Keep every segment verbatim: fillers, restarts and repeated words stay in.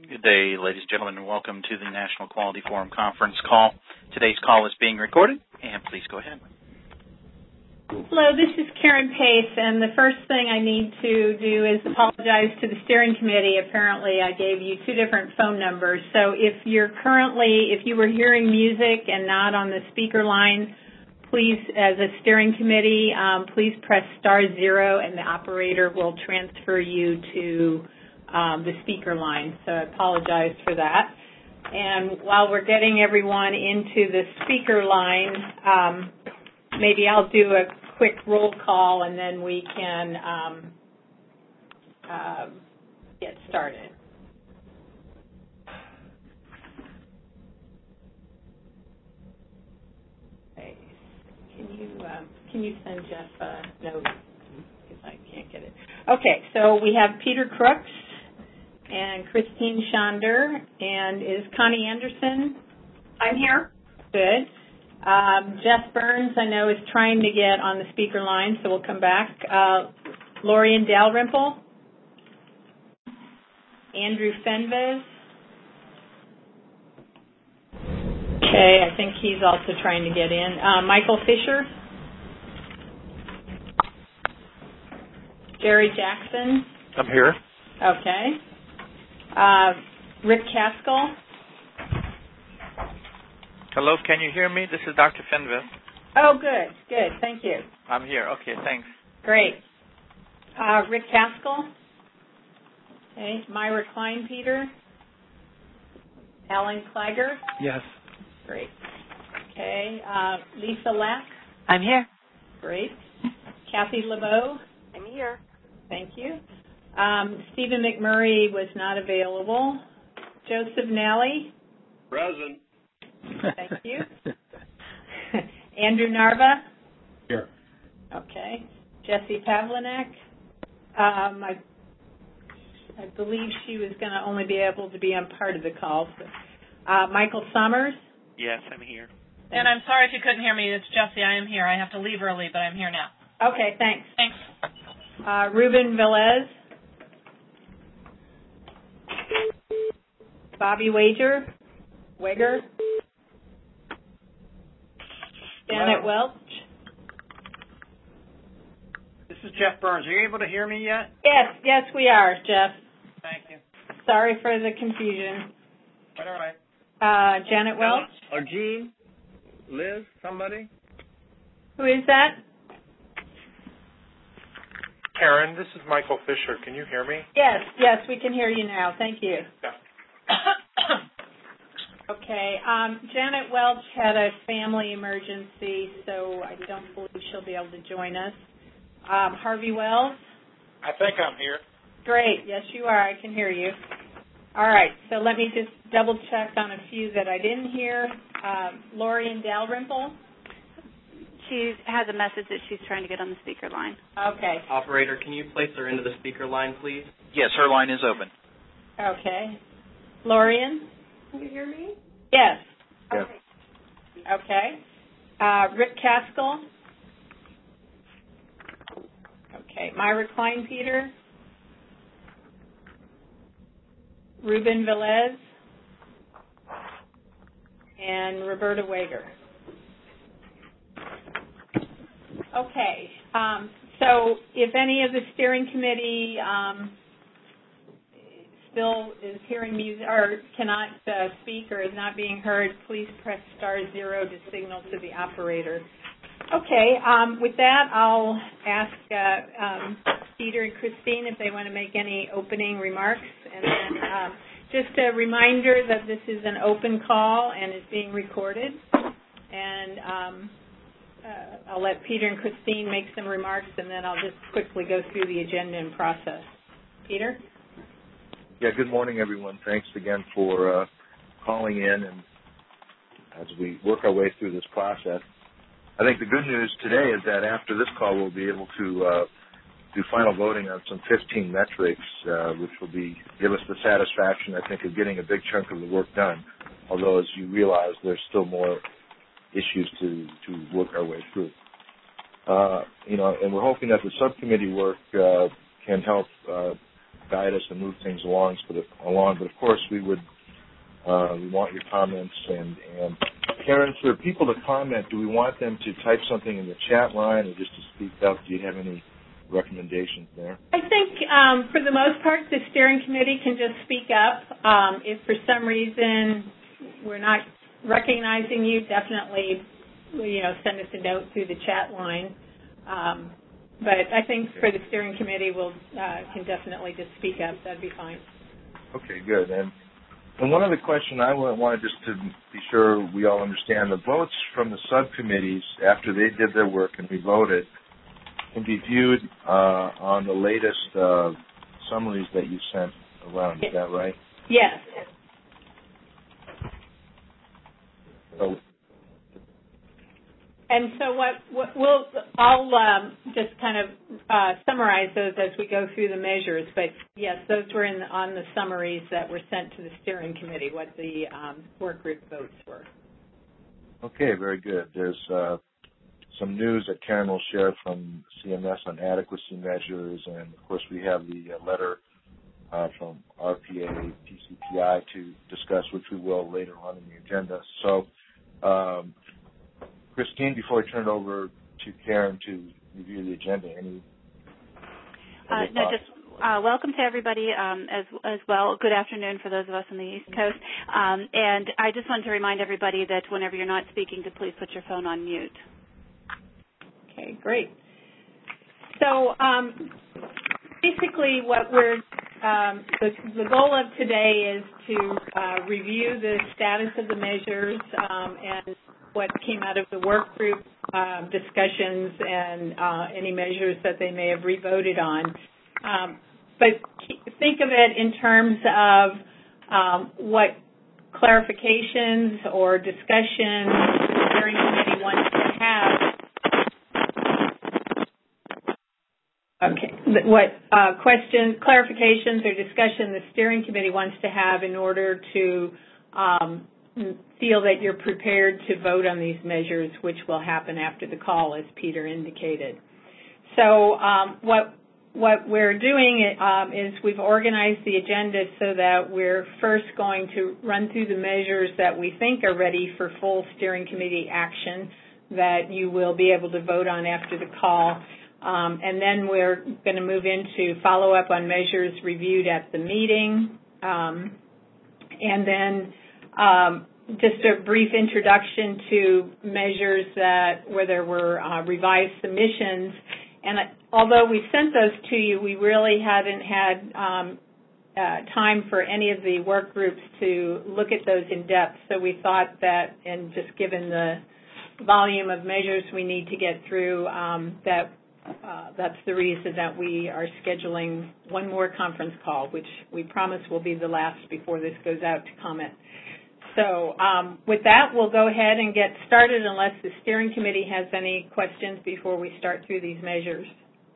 Good day, ladies and gentlemen, and welcome to the National Quality Forum conference call. Today's call is being recorded, and please go ahead. Hello, this is Karen Pace, and the first thing I need to do is apologize to the steering committee. Apparently, I gave you two different phone numbers. So if you're currently, if you were hearing music and not on the speaker line, please, as a steering committee, um, please press star zero, and the operator will transfer you to um, the speaker line. So I apologize for that. And while we're getting everyone into the speaker line, um, maybe I'll do a quick roll call, and then we can um, uh, get started. Okay. Can you uh, can you send Jeff a note, because I can't get it. Okay, so we have Peter Crooks and Christine Schonder, and is Connie Anderson? I'm here. Good. Um, Jeff Burns, I know, is trying to get on the speaker line, so we'll come back. Uh, Lorian Dalrymple. Andrew Fenves. Okay, I think he's also trying to get in. Uh, Michael Fisher. Jerry Jackson. I'm here. Okay. Uh, Rick Caskell. Hello, can you hear me? This is Doctor Fenves. Oh, good, good. Thank you. I'm here. Okay, thanks. Great. Uh, Rick Caskell. Okay. Myra Kleinpeter. Alan Klager. Yes. Great. Okay. Uh, Lisa Lack. I'm here. Great. Kathy LeBeau. I'm here. Thank you. Um, Stephen McMurray was not available. Joseph Nally. Present. Thank you. Andrew Narva. Here. Okay. Jesse Pavlinak. Um, I, I believe she was going to only be able to be on part of the call. So, uh, Michael Summers. Yes, I'm here. And I'm sorry if you couldn't hear me. It's Jesse. I am here. I have to leave early, but I'm here now. Okay, thanks. Thanks. Uh, Ruben Velez. Bobby Wager. Wager. Janet Hello. Welch. This is Jeff Burns. Are you able to hear me yet? Yes, yes, we are, Jeff. Thank you. Sorry for the confusion. Quite all right. Uh, Janet Welch. Or Jean? Liz? Somebody? Who is that? Karen, this is Michael Fisher. Can you hear me? Yes, yes, we can hear you now. Thank you. Yeah. Okay. Um, Janet Welch had a family emergency, so I don't believe she'll be able to join us. Um, Harvey Wells. I think I'm here. Great. Yes, you are. I can hear you. All right. So let me just double check on a few that I didn't hear. Um, Lorian Dalrymple. She has a message that she's trying to get on the speaker line. Okay. Operator, can you place her into the speaker line, please? Yes, her line is open. Okay. Lorian. Can you hear me? Yes. Yes. Okay. Uh, Rick Caskell. Okay. Myra Kleinpeter. Ruben Velez. And Roberta Wager. Okay. Um, so if any of the steering committee um, still is hearing music or cannot uh, speak or is not being heard, please press star zero to signal to the operator. Okay. Um, with that, I'll ask uh, um, Peter and Christine if they want to make any opening remarks. And then um, just a reminder that this is an open call and is being recorded. And um, uh, I'll let Peter and Christine make some remarks, and then I'll just quickly go through the agenda and process. Peter? Yeah, good morning, everyone. Thanks again for uh, calling in, and as we work our way through this process. I think the good news today is that after this call, we'll be able to uh, do final voting on some fifteen metrics, uh, which will be give us the satisfaction, I think, of getting a big chunk of the work done. Although, as you realize, there's still more issues to, to work our way through. Uh, you know, and we're hoping that the subcommittee work uh, can help uh, guide us and move things along. But if, along, but of course we would uh, we want your comments. And, and Karen, for people to comment, do we want them to type something in the chat line or just to speak up? Do you have any recommendations there? I think um, for the most part, the steering committee can just speak up. Um, if for some reason we're not recognizing you, definitely, you know, send us a note through the chat line. Um, but I think for the steering committee, we'll uh, can definitely just speak up. That'd be fine. Okay, good. And and one other question I wanted just to be sure we all understand: the votes from the subcommittees after they did their work and we voted can be viewed uh, on the latest uh, summaries that you sent around. Is that right? Yes. So, and so what, what we'll, I'll um, just kind of uh, summarize those as we go through the measures. But yes, those were in on the summaries that were sent to the steering committee, what the um, work group votes were. Okay, very good. There's uh, some news that Karen will share from C M S on adequacy measures, and of course we have the uh, letter uh, from R P A, P C P I to discuss, which we will later on in the agenda. So, um, Christine, before I turn it over to Karen to review the agenda, any uh, no, just uh, welcome to everybody um, as as well. Good afternoon for those of us on the East Coast. Um, and I just wanted to remind everybody that whenever you're not speaking, to please put your phone on mute. Okay, great. So um, basically what we're, um, the, the goal of today is to uh, review the status of the measures um, and what came out of the work group uh, discussions and uh, any measures that they may have re-voted on. Um, but think of it in terms of um, what clarifications or discussions the steering committee wants to have. Okay. What uh, questions, clarifications, or discussion the steering committee wants to have in order to um, feel that you're prepared to vote on these measures, which will happen after the call, as Peter indicated. So um, what what we're doing um, is we've organized the agenda so that we're first going to run through the measures that we think are ready for full steering committee action that you will be able to vote on after the call. Um, and then we're going to move into follow-up on measures reviewed at the meeting. Um, and then um, just a brief introduction to measures that where there were uh, revised submissions. And uh, although we sent those to you, we really hadn't had um, uh, time for any of the work groups to look at those in depth. So we thought that, and just given the volume of measures we need to get through, um, that Uh, that's the reason that we are scheduling one more conference call, which we promise will be the last before this goes out to comment. So um, with that, we'll go ahead and get started unless the steering committee has any questions before we start through these measures.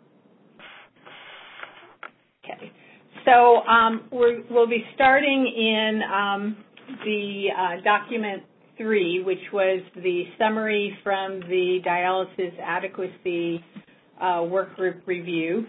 Okay. So um, we're, we'll be starting in um, the uh, document three, which was the summary from the dialysis adequacy Uh, work group review.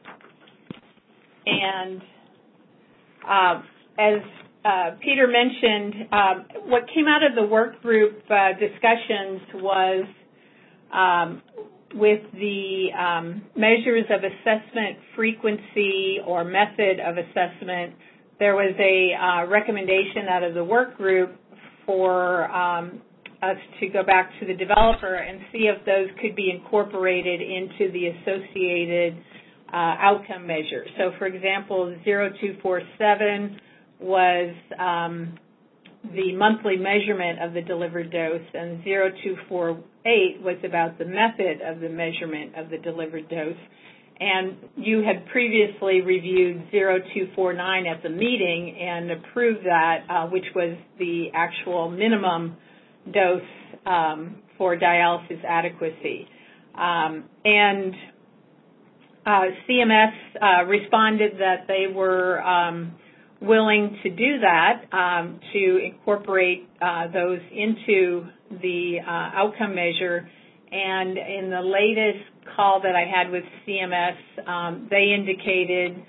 And uh, as uh, Peter mentioned, um, what came out of the work group uh, discussions was um, with the um, measures of assessment frequency or method of assessment, there was a uh, recommendation out of the work group for um, us to go back to the developer and see if those could be incorporated into the associated uh, outcome measures. So, for example, zero two four seven was um, the monthly measurement of the delivered dose, and zero two four eight was about the method of the measurement of the delivered dose. And you had previously reviewed zero two four nine at the meeting and approved that, uh, which was the actual minimum dose um, for dialysis adequacy. Um, and uh, C M S uh, responded that they were um, willing to do that, um, to incorporate uh, those into the uh, outcome measure. And in the latest call that I had with C M S, um, they indicated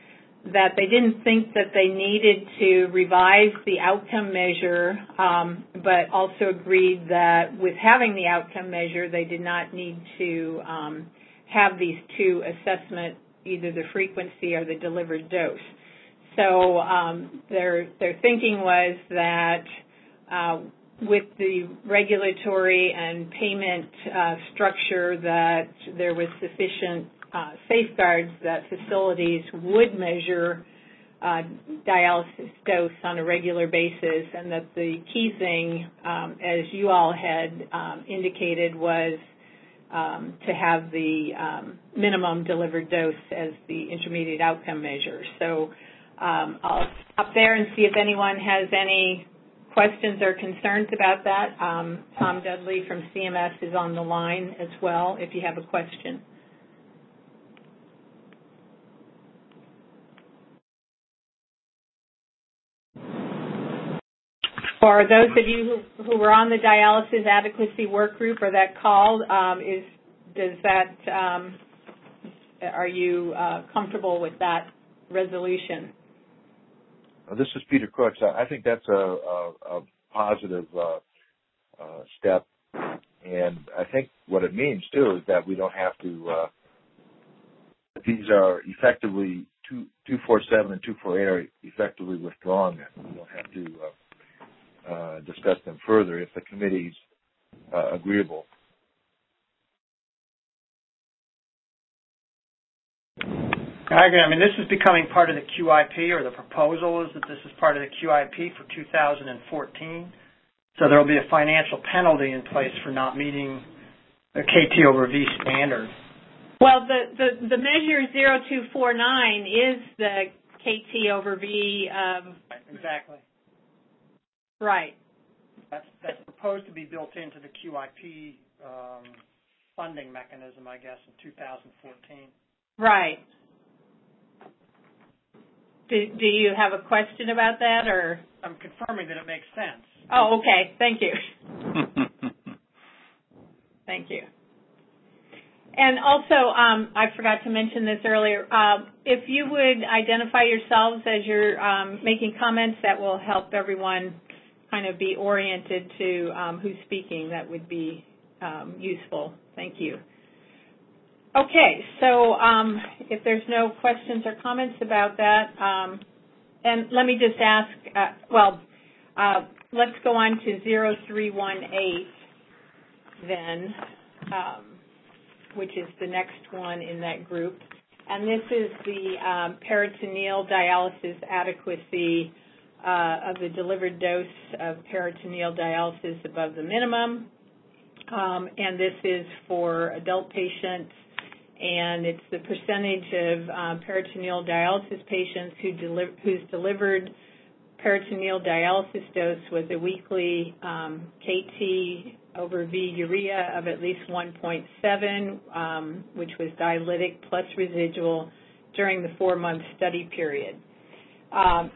that they didn't think that they needed to revise the outcome measure, um, but also agreed that with having the outcome measure, they did not need to um, have these two assessments, either the frequency or the delivered dose. So um, their their thinking was that uh, with the regulatory and payment uh, structure, that there was sufficient uh, safeguards that facilities would measure uh, dialysis dose on a regular basis, and that the key thing, um, as you all had um, indicated, was um, to have the um, minimum delivered dose as the intermediate outcome measure. So um, I'll stop there and see if anyone has any questions or concerns about that. Um, Tom Dudley from C M S is on the line as well if you have a question. For those of you who, who were on the dialysis adequacy work group or that call, um, is does that um, are you uh, comfortable with that resolution? This is Peter Crooks. I think that's a, a, a positive uh, uh, step, and I think what it means too is that we don't have to. Uh, these are effectively two two four seven and two four eight are effectively withdrawn. Then we don't have to uh, uh, discuss them further if the committee's uh, agreeable. I agree. I mean, this is becoming part of the Q I P, or the proposal is that this is part of the Q I P for two thousand fourteen. So there will be a financial penalty in place for not meeting the K T over V standard. Well, the, the, the measure zero two four nine is the K T over V. Um, exactly. Right. That's, that's proposed to be built into the Q I P um, funding mechanism, I guess, in two thousand fourteen. Right. Do, do you have a question about that, or? I'm confirming that it makes sense. Oh, okay. Thank you. Thank you. And also, um, I forgot to mention this earlier. Uh, if you would identify yourselves as you're um, making comments, that will help everyone kind of be oriented to um, who's speaking. That would be um, useful. Thank you. Okay, so um, if there's no questions or comments about that, um, and let me just ask, uh, well, uh, let's go on to zero three one eight then, um, which is the next one in that group. And this is the um, peritoneal dialysis adequacy uh, of the delivered dose of peritoneal dialysis above the minimum. Um, and this is for adult patients, and it's the percentage of um, peritoneal dialysis patients who deli- whose delivered peritoneal dialysis dose was a weekly um, K T over V urea of at least one point seven, um, which was dialytic plus residual during the four-month study period. Um,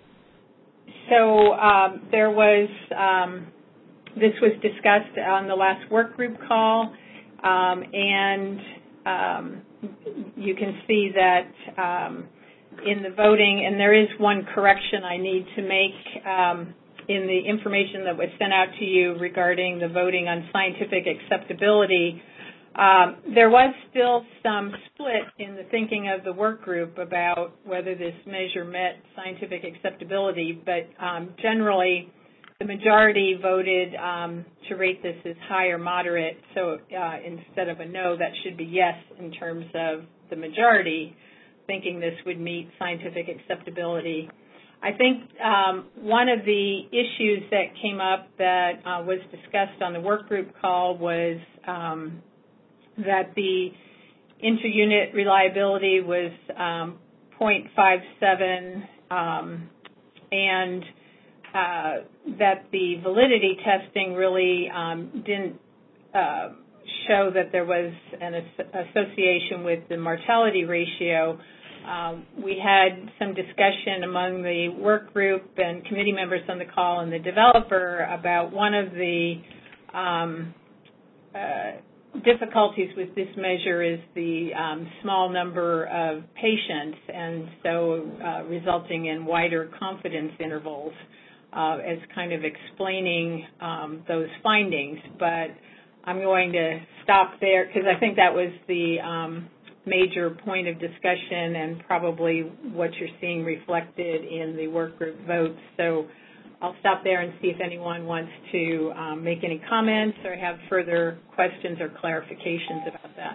so um, there was, um, this was discussed on the last work group call, um, and Um, you can see that um, in the voting, and there is one correction I need to make um, in the information that was sent out to you regarding the voting on scientific acceptability. Um, there was still some split in the thinking of the work group about whether this measure met scientific acceptability, but um, generally the majority voted um, to rate this as high or moderate, so uh, instead of a no, that should be yes in terms of the majority, thinking this would meet scientific acceptability. I think um, one of the issues that came up that uh, was discussed on the work group call was um, that the inter-unit reliability was um, zero point five seven um, and Uh, that the validity testing really um, didn't uh, show that there was an as- association with the mortality ratio. Um, we had some discussion among the work group and committee members on the call and the developer about one of the um, uh, difficulties with this measure is the um, small number of patients, and so uh, resulting in wider confidence intervals uh, as kind of explaining um, those findings. But I'm going to stop there because I think that was the um, major point of discussion and probably what you're seeing reflected in the work group votes. So I'll stop there and see if anyone wants to um, make any comments or have further questions or clarifications about that.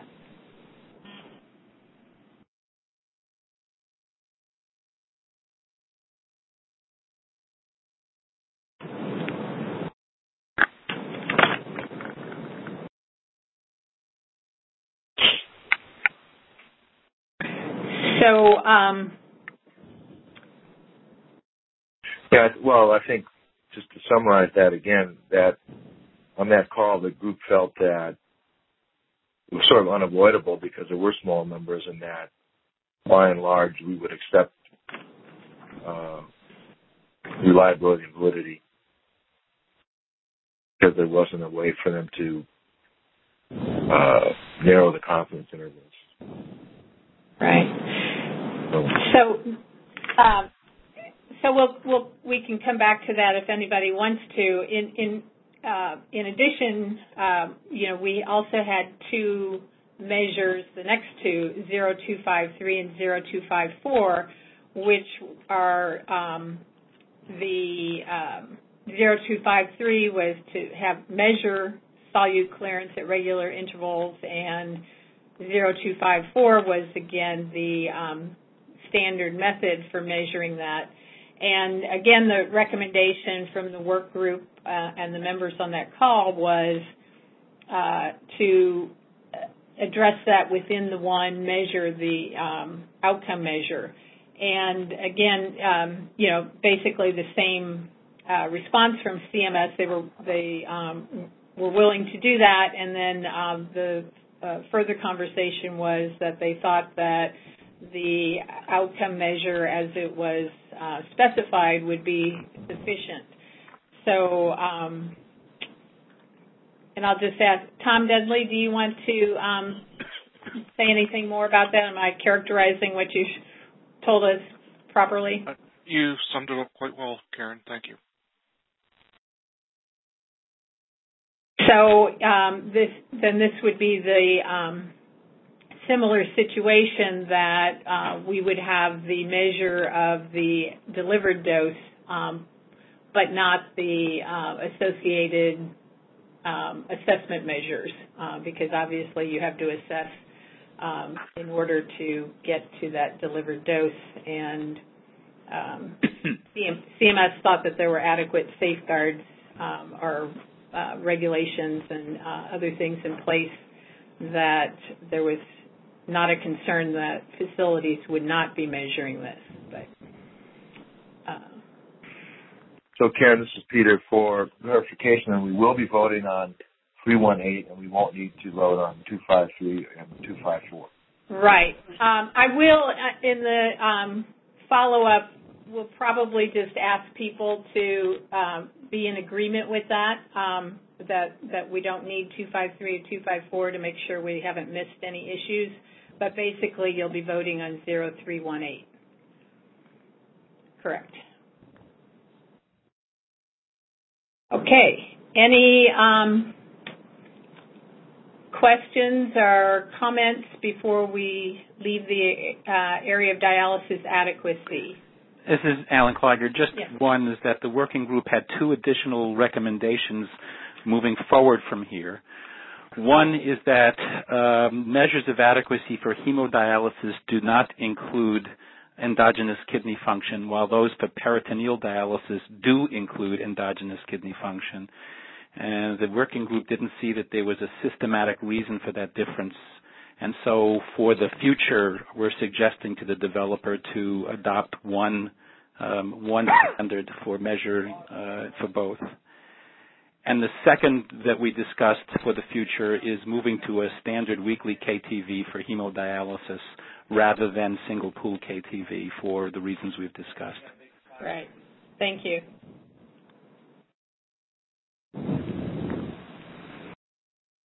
So, um, yeah, well, I think just to summarize that again, that on that call, the group felt that it was sort of unavoidable because there were small numbers, and that by and large we would accept uh, reliability and validity because there wasn't a way for them to uh, narrow the confidence intervals. Right. So, um, so we'll, we'll we can come back to that if anybody wants to. In in uh, in addition, uh, you know, we also had two measures, the next two, zero two five three and zero two five four, which are um, the um, zero two five three was to have measure solute clearance at regular intervals, and zero two five four was again the um, standard method for measuring that. And again, the recommendation from the work group uh, and the members on that call was uh, to address that within the one measure, the um, outcome measure. And again, um, you know, basically the same uh, response from C M S. They were they um, were willing to do that, and then um, the uh, further conversation was that they thought that the outcome measure as it was uh, specified would be sufficient. So, um, and I'll just ask, Tom Dudley, do you want to um, say anything more about that? Am I characterizing what you told us properly? Uh, you summed it up quite well, Karen. Thank you. So um, this, then this would be the um, similar situation that uh, we would have the measure of the delivered dose, um, but not the uh, associated um, assessment measures, uh, because obviously you have to assess um, in order to get to that delivered dose. And um, C M S thought that there were adequate safeguards um, or uh, regulations and uh, other things in place, that there was not a concern that facilities would not be measuring this. But uh, so, Karen, this is Peter. For clarification, and we will be voting on three one eight, and we won't need to vote on two five three and two five four. Right. Um, I will, uh, in the um, follow-up, we'll probably just ask people to um, be in agreement with that, um, that that we don't need two five three or two five four to make sure we haven't missed any issues. But basically, you'll be voting on zero three one eight. Correct. Okay. Any um, questions or comments before we leave the uh, area of dialysis adequacy? This is Alan Clyger. Just yes. One is that the working group had two additional recommendations moving forward from here. One is that um, measures of adequacy for hemodialysis do not include endogenous kidney function, while those for peritoneal dialysis do include endogenous kidney function. And the working group didn't see that there was a systematic reason for that difference. And so for the future, we're suggesting to the developer to adopt one um, one standard for measure uh, for both. And the second that we discussed for the future is moving to a standard weekly K T V for hemodialysis rather than single pool K T V for the reasons we've discussed. Right. Thank you.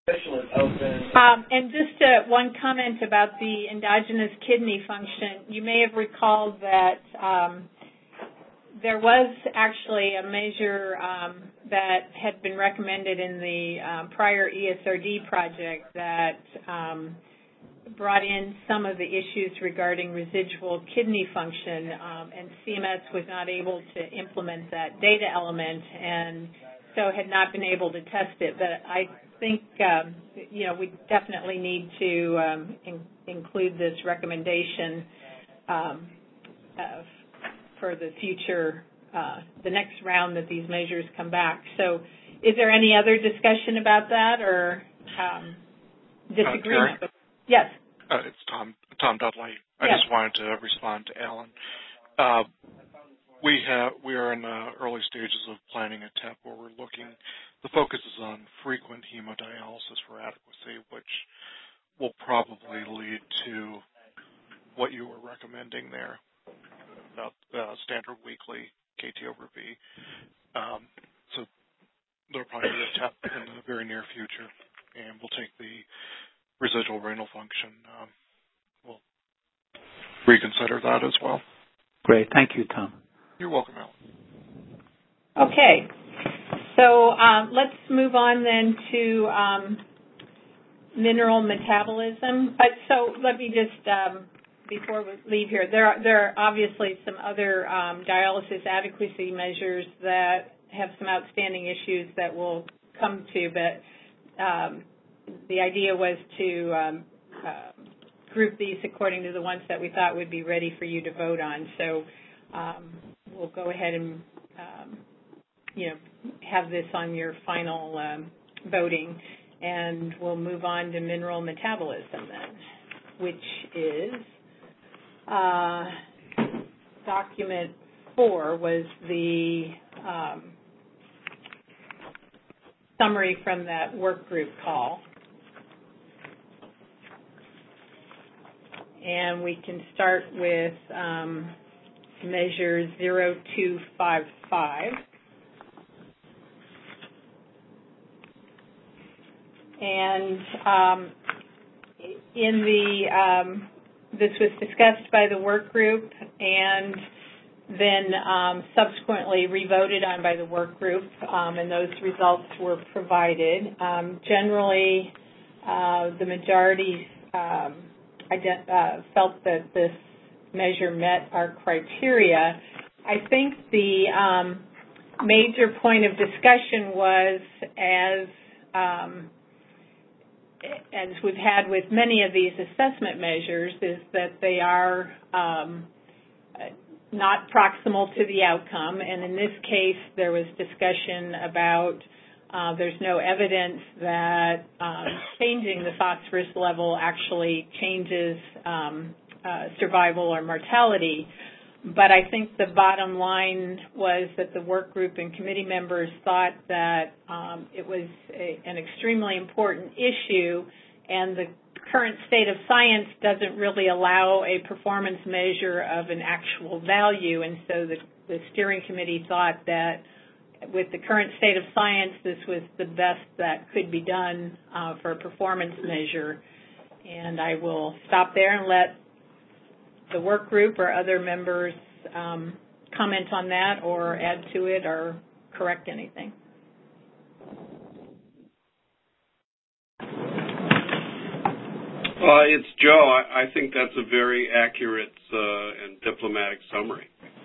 Official is open. Um, and just uh, one comment about the endogenous kidney function. You may have recalled that um, there was actually a measure um, that had been recommended in the um, prior E S R D project that um, brought in some of the issues regarding residual kidney function, um, and C M S was not able to implement that data element, and so had not been able to test it. But I think, um, you know, we definitely need to um, in, include this recommendation um, uh, for the future, uh, the next round that these measures come back. So is there any other discussion about that or um, disagreement? Uh, yes. Uh, it's Tom Tom Dudley. I yes. just wanted to respond to Alan. Uh, we have we are in the early stages of planning a T E P where we're looking. The focus is on frequent hemodialysis for adequacy, which will probably lead to what you were recommending there about uh, standard weekly K T over V. Um, so there'll probably be a T E P in the very near future, and we'll take the residual renal function. Um, we'll reconsider that as well. Great. Thank you, Tom. You're welcome, Alan. Okay. So um, let's move on then to um, mineral metabolism. But so let me just, um, before we leave here, there are, there are obviously some other um, dialysis adequacy measures that have some outstanding issues that we'll come to, but um, the idea was to um, uh, group these according to the ones that we thought would be ready for you to vote on. So um, we'll go ahead and, um, you know, have this on your final um, voting, and we'll move on to mineral metabolism then, which is uh, document four was the um, summary from that work group call. And we can start with um, measure zero two five five. And um, in the, um, this was discussed by the work group and then um, subsequently revoted on by the work group, um, and those results were provided. Um, generally, uh, the majority um, ident- uh, felt that this measure met our criteria. I think the um, major point of discussion was, as um, as we've had with many of these assessment measures, is that they are um, not proximal to the outcome. And in this case, there was discussion about uh, there's no evidence that um, changing the phosphorus level actually changes um, uh, survival or mortality. But I think the bottom line was that the work group and committee members thought that um, it was a, an extremely important issue, and the current state of science doesn't really allow a performance measure of an actual value, and so the, the steering committee thought that with the current state of science, this was the best that could be done uh, for a performance measure. And I will stop there and let the work group or other members um, comment on that or add to it or correct anything. Uh, it's Joe. I, I think that's a very accurate uh, and diplomatic summary.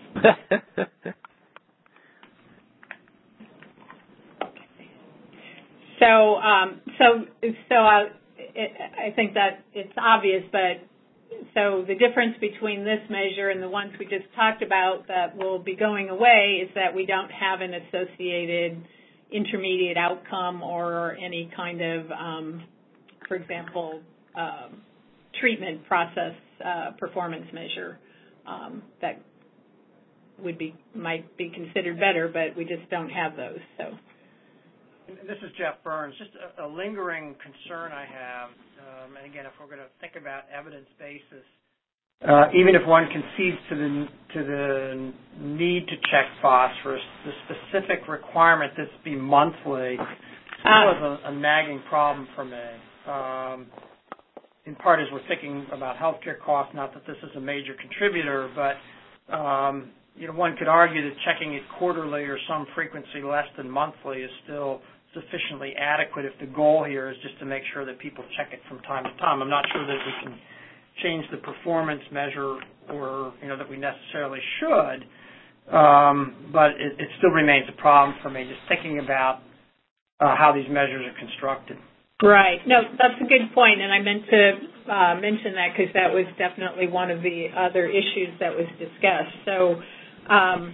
so, um, so, so I, it, I think that it's obvious, but so the difference between this measure and the ones we just talked about that will be going away is that we don't have an associated intermediate outcome or any kind of, um, for example, um, treatment process uh, performance measure um, that would be might be considered better, but we just don't have those. So. And this is Jeff Burns. Just a, a lingering concern I have, um, and again, if we're going to think about evidence basis, uh, even if one concedes to the to the need to check phosphorus, the specific requirement that this be monthly was a, a nagging problem for me. Um, in part as we're thinking about healthcare costs, not that this is a major contributor, but um, you know, one could argue that checking it quarterly or some frequency less than monthly is still sufficiently adequate if the goal here is just to make sure that people check it from time to time. I'm not sure that we can change the performance measure or, you know, that we necessarily should, um, but it, it still remains a problem for me just thinking about uh, how these measures are constructed. Right. No, that's a good point, and I meant to uh, mention that because that was definitely one of the other issues that was discussed. So, um,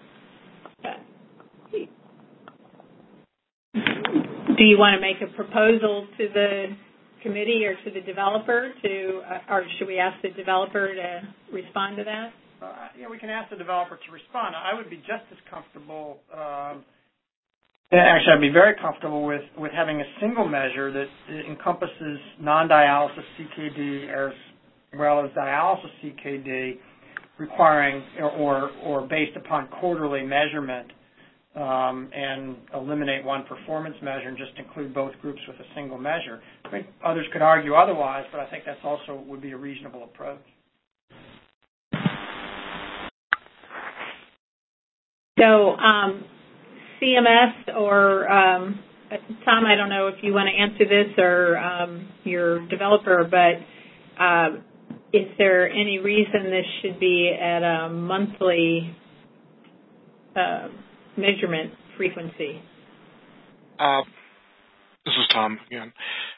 do you want to make a proposal to the committee or to the developer to, uh, or should we ask the developer to respond to that? Uh, yeah, we can ask the developer to respond. I would be just as comfortable. Um, actually, I'd be very comfortable with, with having a single measure that encompasses non-dialysis C K D as well as dialysis C K D, requiring or or, or based upon quarterly measurement. Um, and eliminate one performance measure and just include both groups with a single measure. I think others could argue otherwise, but I think that's also would be a reasonable approach. So um, C M S or um, Tom, I don't know if you want to answer this or um, your developer, but uh, is there any reason this should be at a monthly uh, measurement frequency? Uh, this is Tom again.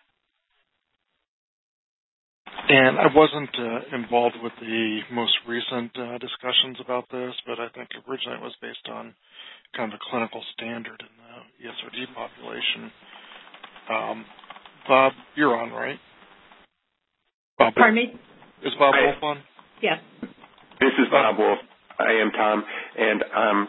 And I wasn't uh, involved with the most recent uh, discussions about this, but I think originally it was based on kind of a clinical standard in the E S R D population. Um, Bob, you're on, right? Bob Pardon me? Is Bob Wolf on? Yes. This is Bob Wolf. I am Tom, and um,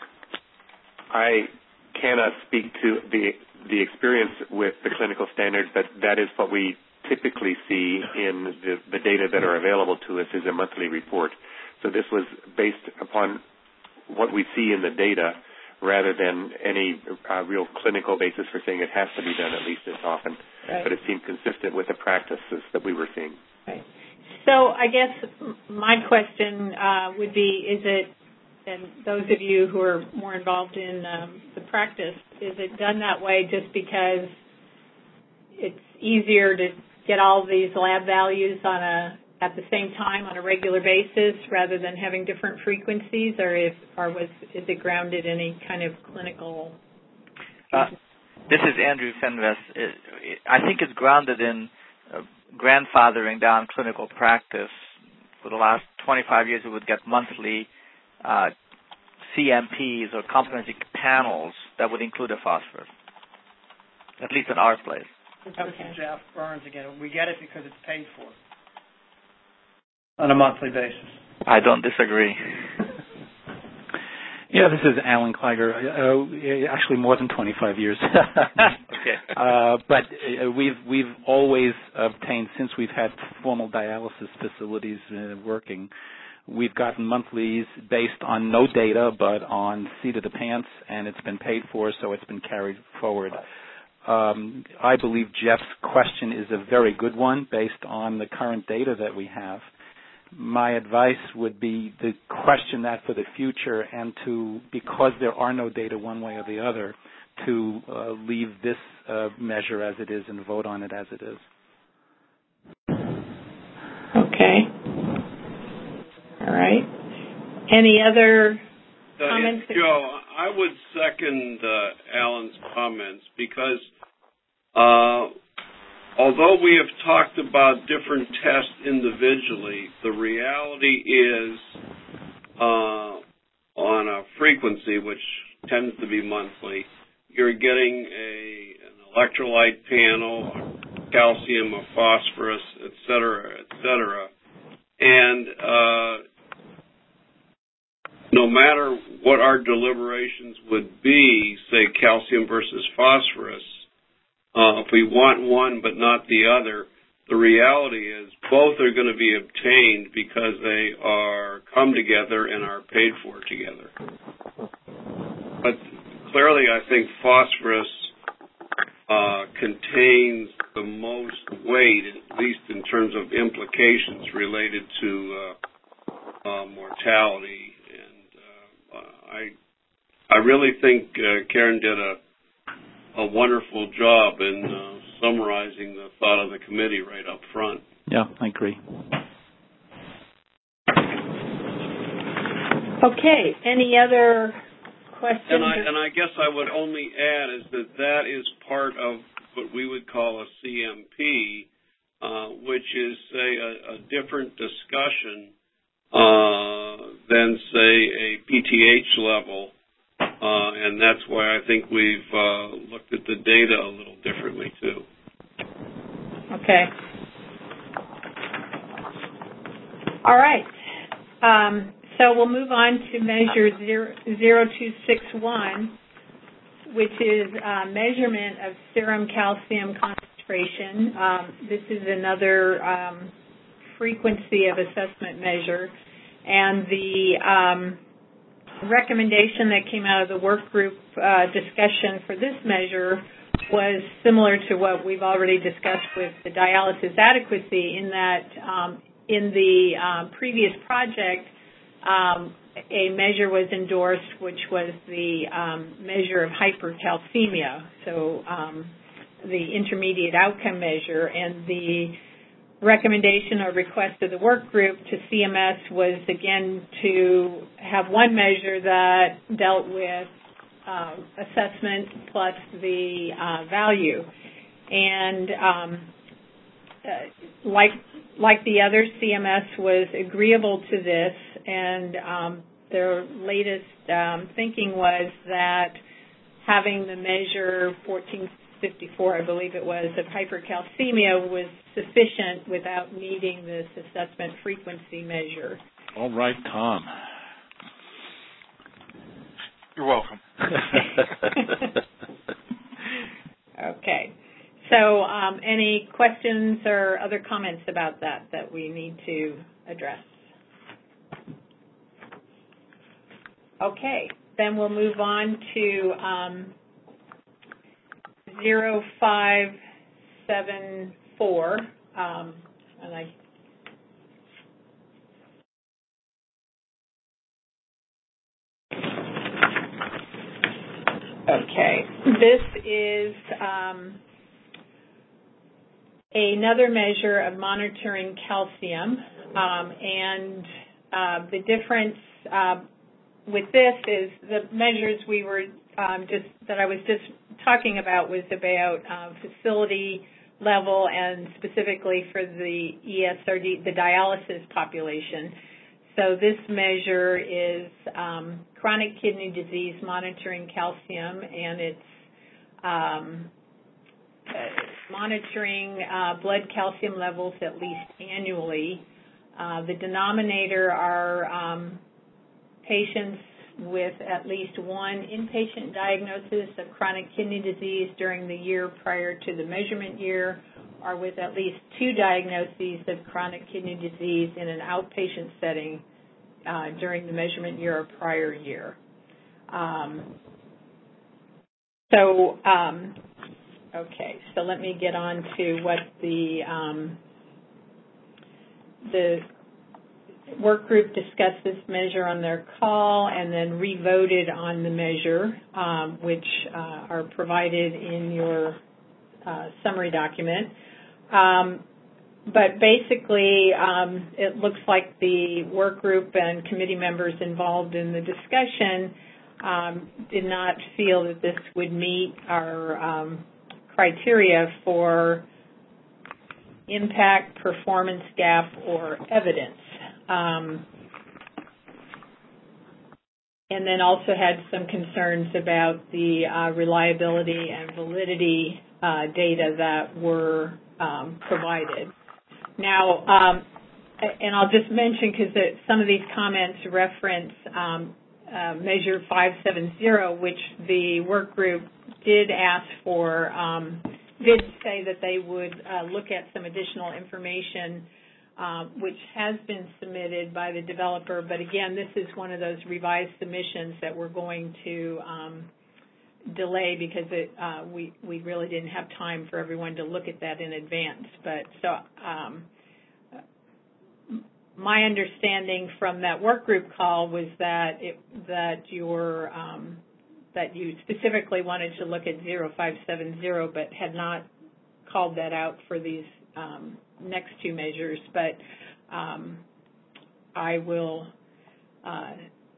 I cannot speak to the the experience with the clinical standard, but that is what we typically see in the, the data that are available to us is a monthly report. So this was based upon what we see in the data rather than any uh, real clinical basis for saying it has to be done at least this often. Right. But it seemed consistent with the practices that we were seeing. Right. So I guess my question uh, would be, is it, and those of you who are more involved in um, the practice, is it done that way just because it's easier to get all these lab values on a at the same time on a regular basis rather than having different frequencies, or if or was is it grounded in any kind of clinical? Uh, this is Andrew Fenves. It, it, I think it's grounded in uh, grandfathering down clinical practice. For the last twenty-five years, we would get monthly uh, C M Ps or competency panels that would include a phosphorus, at least in our place. Okay. Jeff Burns again. We get it because it's paid for on a monthly basis. I don't disagree. Yeah, this is Alan Kleiger. Uh, actually, more than twenty-five years. Okay. Uh, but uh, we've we've always obtained, since we've had formal dialysis facilities uh, working, we've gotten monthlies based on no data but on seat of the pants, and it's been paid for, so it's been carried forward. Um, I believe Jeff's question is a very good one based on the current data that we have. My advice would be to question that for the future and to, because there are no data one way or the other, to uh, leave this uh, measure as it is and vote on it as it is. Okay. All right. Any other uh, comments? Joe, I would second uh, Alan's comments because uh, although we have talked about different tests individually, the reality is uh, on a frequency, which tends to be monthly, you're getting a, an electrolyte panel, a calcium, a phosphorus, et cetera, et cetera. And uh, no matter what our deliberations would be, say calcium versus phosphorus, uh, if we want one but not the other, the reality is both are going to be obtained because they are come together and are paid for together. But clearly I think phosphorus uh, contains the most weight, at least in terms of implications related to uh, uh, mortality. And uh, I, I really think uh, Karen did a, a wonderful job in uh, summarizing the thought of the committee right up front. Yeah, I agree. Okay. Any other questions? And I, and I guess I would only add is that that is part of what we would call a C M P, uh, which is, say, a, a different discussion uh, than, say, a P T H level. Uh, and that's why I think we've uh, looked at the data a little differently, too. Okay. All right. Um, so we'll move on to measure zero two six one, which is uh, measurement of serum calcium concentration. Um, this is another um, frequency of assessment measure. And the um, recommendation that came out of the work group uh, discussion for this measure was similar to what we've already discussed with the dialysis adequacy, in that um, in the uh, previous project, um, a measure was endorsed, which was the um, measure of hypercalcemia, so um, the intermediate outcome measure. And the recommendation or request of the work group to C M S was, again, to have one measure that dealt with uh, assessment plus the uh, value. And um, uh, like like the other, C M S was agreeable to this, and um, their latest um, thinking was that having the measure fourteen fifty-four, I believe it was, of hypercalcemia was sufficient without needing this assessment frequency measure. All right, Tom. You're welcome. Okay. So um, any questions or other comments about that that we need to address? Okay. Then we'll move on to um, zero five seven four. Um, and I Okay. This is um, another measure of monitoring calcium, um, and uh, the difference uh, with this is the measures we were um, just that I was just talking about was about uh, facility level and specifically for the E S R D, the dialysis population. So this measure is um, chronic kidney disease monitoring calcium, and it's um, monitoring uh, blood calcium levels at least annually. Uh, the denominator are um, patients with at least one inpatient diagnosis of chronic kidney disease during the year prior to the measurement year, or with at least two diagnoses of chronic kidney disease in an outpatient setting uh, during the measurement year or prior year. Um, so, um, okay, so let me get on to what the um, the work group discussed this measure on their call and then re-voted on the measure, um, which uh, are provided in your uh, summary document. Um, but basically, um, it looks like the work group and committee members involved in the discussion um, did not feel that this would meet our um, criteria for impact, performance gap, or evidence. Um, and then also had some concerns about the uh, reliability and validity uh, data that were um, provided. Now, um, and I'll just mention because some of these comments reference um, uh, Measure five seven zero, which the work group did ask for, um, did say that they would uh, look at some additional information Uh, which has been submitted by the developer. But again, this is one of those revised submissions that we're going to um, delay because it, uh, we we really didn't have time for everyone to look at that in advance. But so um, my understanding from that work group call was that it, that your um, that you specifically wanted to look at zero five seven zero, but had not called that out for these um, next two measures. But um, I will uh,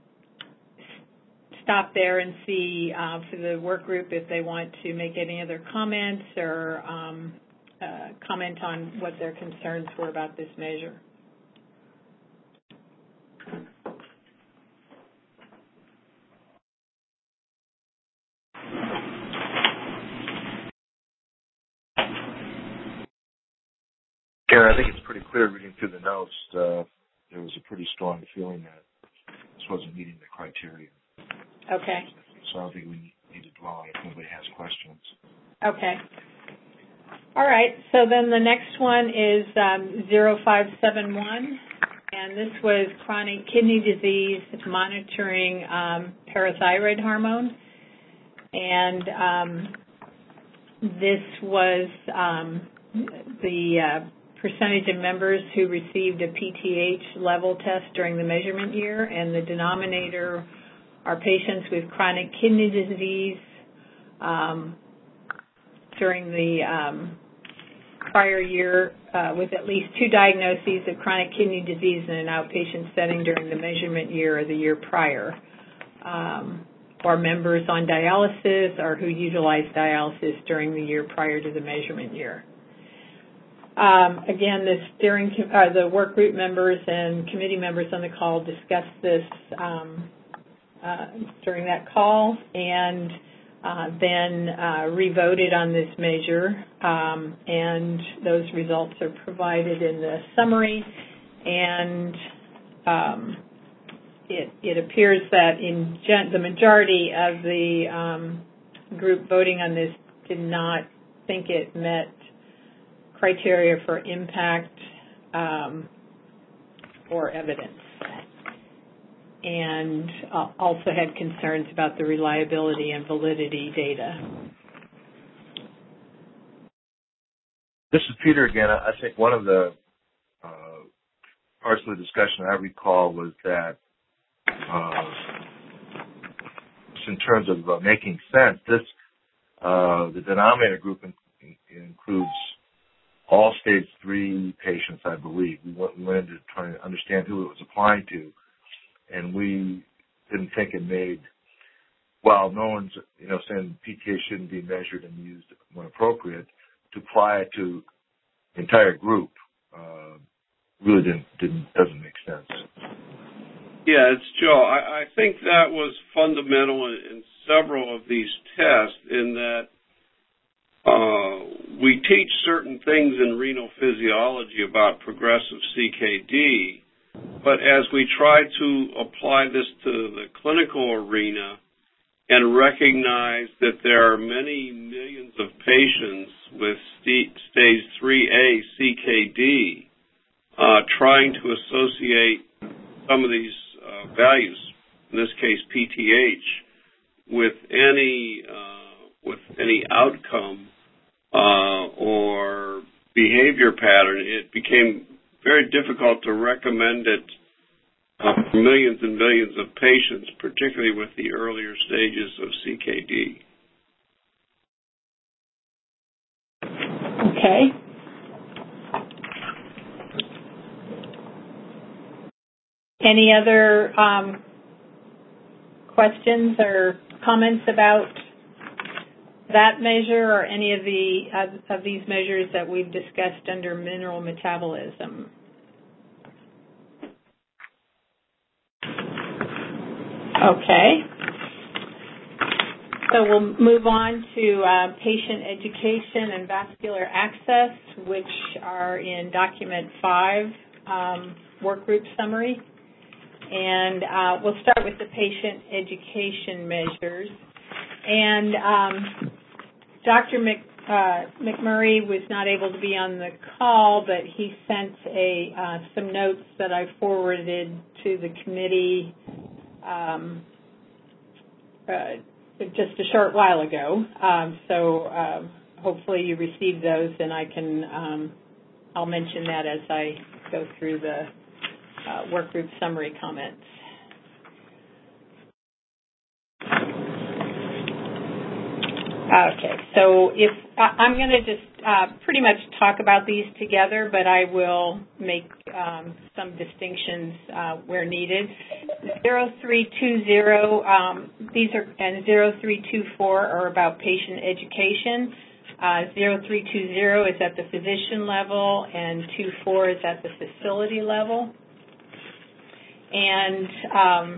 stop there and see uh, for the work group if they want to make any other comments or um, uh, comment on what their concerns were about this measure. Karen, I think it's pretty clear reading through the notes, uh, there was a pretty strong feeling that this wasn't meeting the criteria. Okay. So I don't think we need to dwell on it if anybody has questions. Okay. All right. So then the next one is um, zero five seven one, and this was chronic kidney disease monitoring um, parathyroid hormone. And um, this was um, the uh, percentage of members who received a P T H level test during the measurement year, and the denominator are patients with chronic kidney disease um, during the um, prior year uh, with at least two diagnoses of chronic kidney disease in an outpatient setting during the measurement year or the year prior, um, or members on dialysis or who utilized dialysis during the year prior to the measurement year. Um, again, the steering, uh, the work group members and committee members on the call discussed this um, uh, during that call, and uh, then uh, re-voted on this measure. Um, and those results are provided in the summary. And um, it, it appears that in gen- the majority of the um, group voting on this did not think it met criteria for impact um, or evidence, and uh, also had concerns about the reliability and validity data. This is Peter again. I think one of the uh, parts of the discussion I recall was that uh, in terms of uh, making sense, this uh, the denominator group in, in, includes all stage three patients, I believe. We went, we went into trying to understand who it was applying to, and we didn't think it made, while no one's, you know, saying P T A shouldn't be measured and used when appropriate, to apply it to the entire group uh, really didn't, didn't doesn't make sense. Yeah, it's Joe. I, I think that was fundamental in, in several of these tests in that uh, we teach certain things in renal physiology about progressive C K D, but as we try to apply this to the clinical arena and recognize that there are many millions of patients with st- stage three A C K D, uh, trying to associate some of these uh, values, in this case P T H, with any uh, with any outcome uh, or behavior pattern, it became very difficult to recommend it uh, for millions and millions of patients, particularly with the earlier stages of C K D. Okay. Any other um, questions or comments about that measure or any of the uh, of these measures that we've discussed under mineral metabolism? Okay. So we'll move on to uh, patient education and vascular access, which are in document five, um, work group summary. And uh, we'll start with the patient education measures. And um, Doctor Mc, uh, McMurray was not able to be on the call, but he sent a uh, some notes that I forwarded to the committee um, uh, just a short while ago. Um, so uh, hopefully you received those, and I can um, I'll mention that as I go through the uh, work group summary comments. Okay, so if I'm going to just uh, pretty much talk about these together, but I will make um, some distinctions uh, where needed. zero three two zero, um, these are, and zero three two four are about patient education. Uh, zero three two zero is at the physician level, and two four is at the facility level. And um,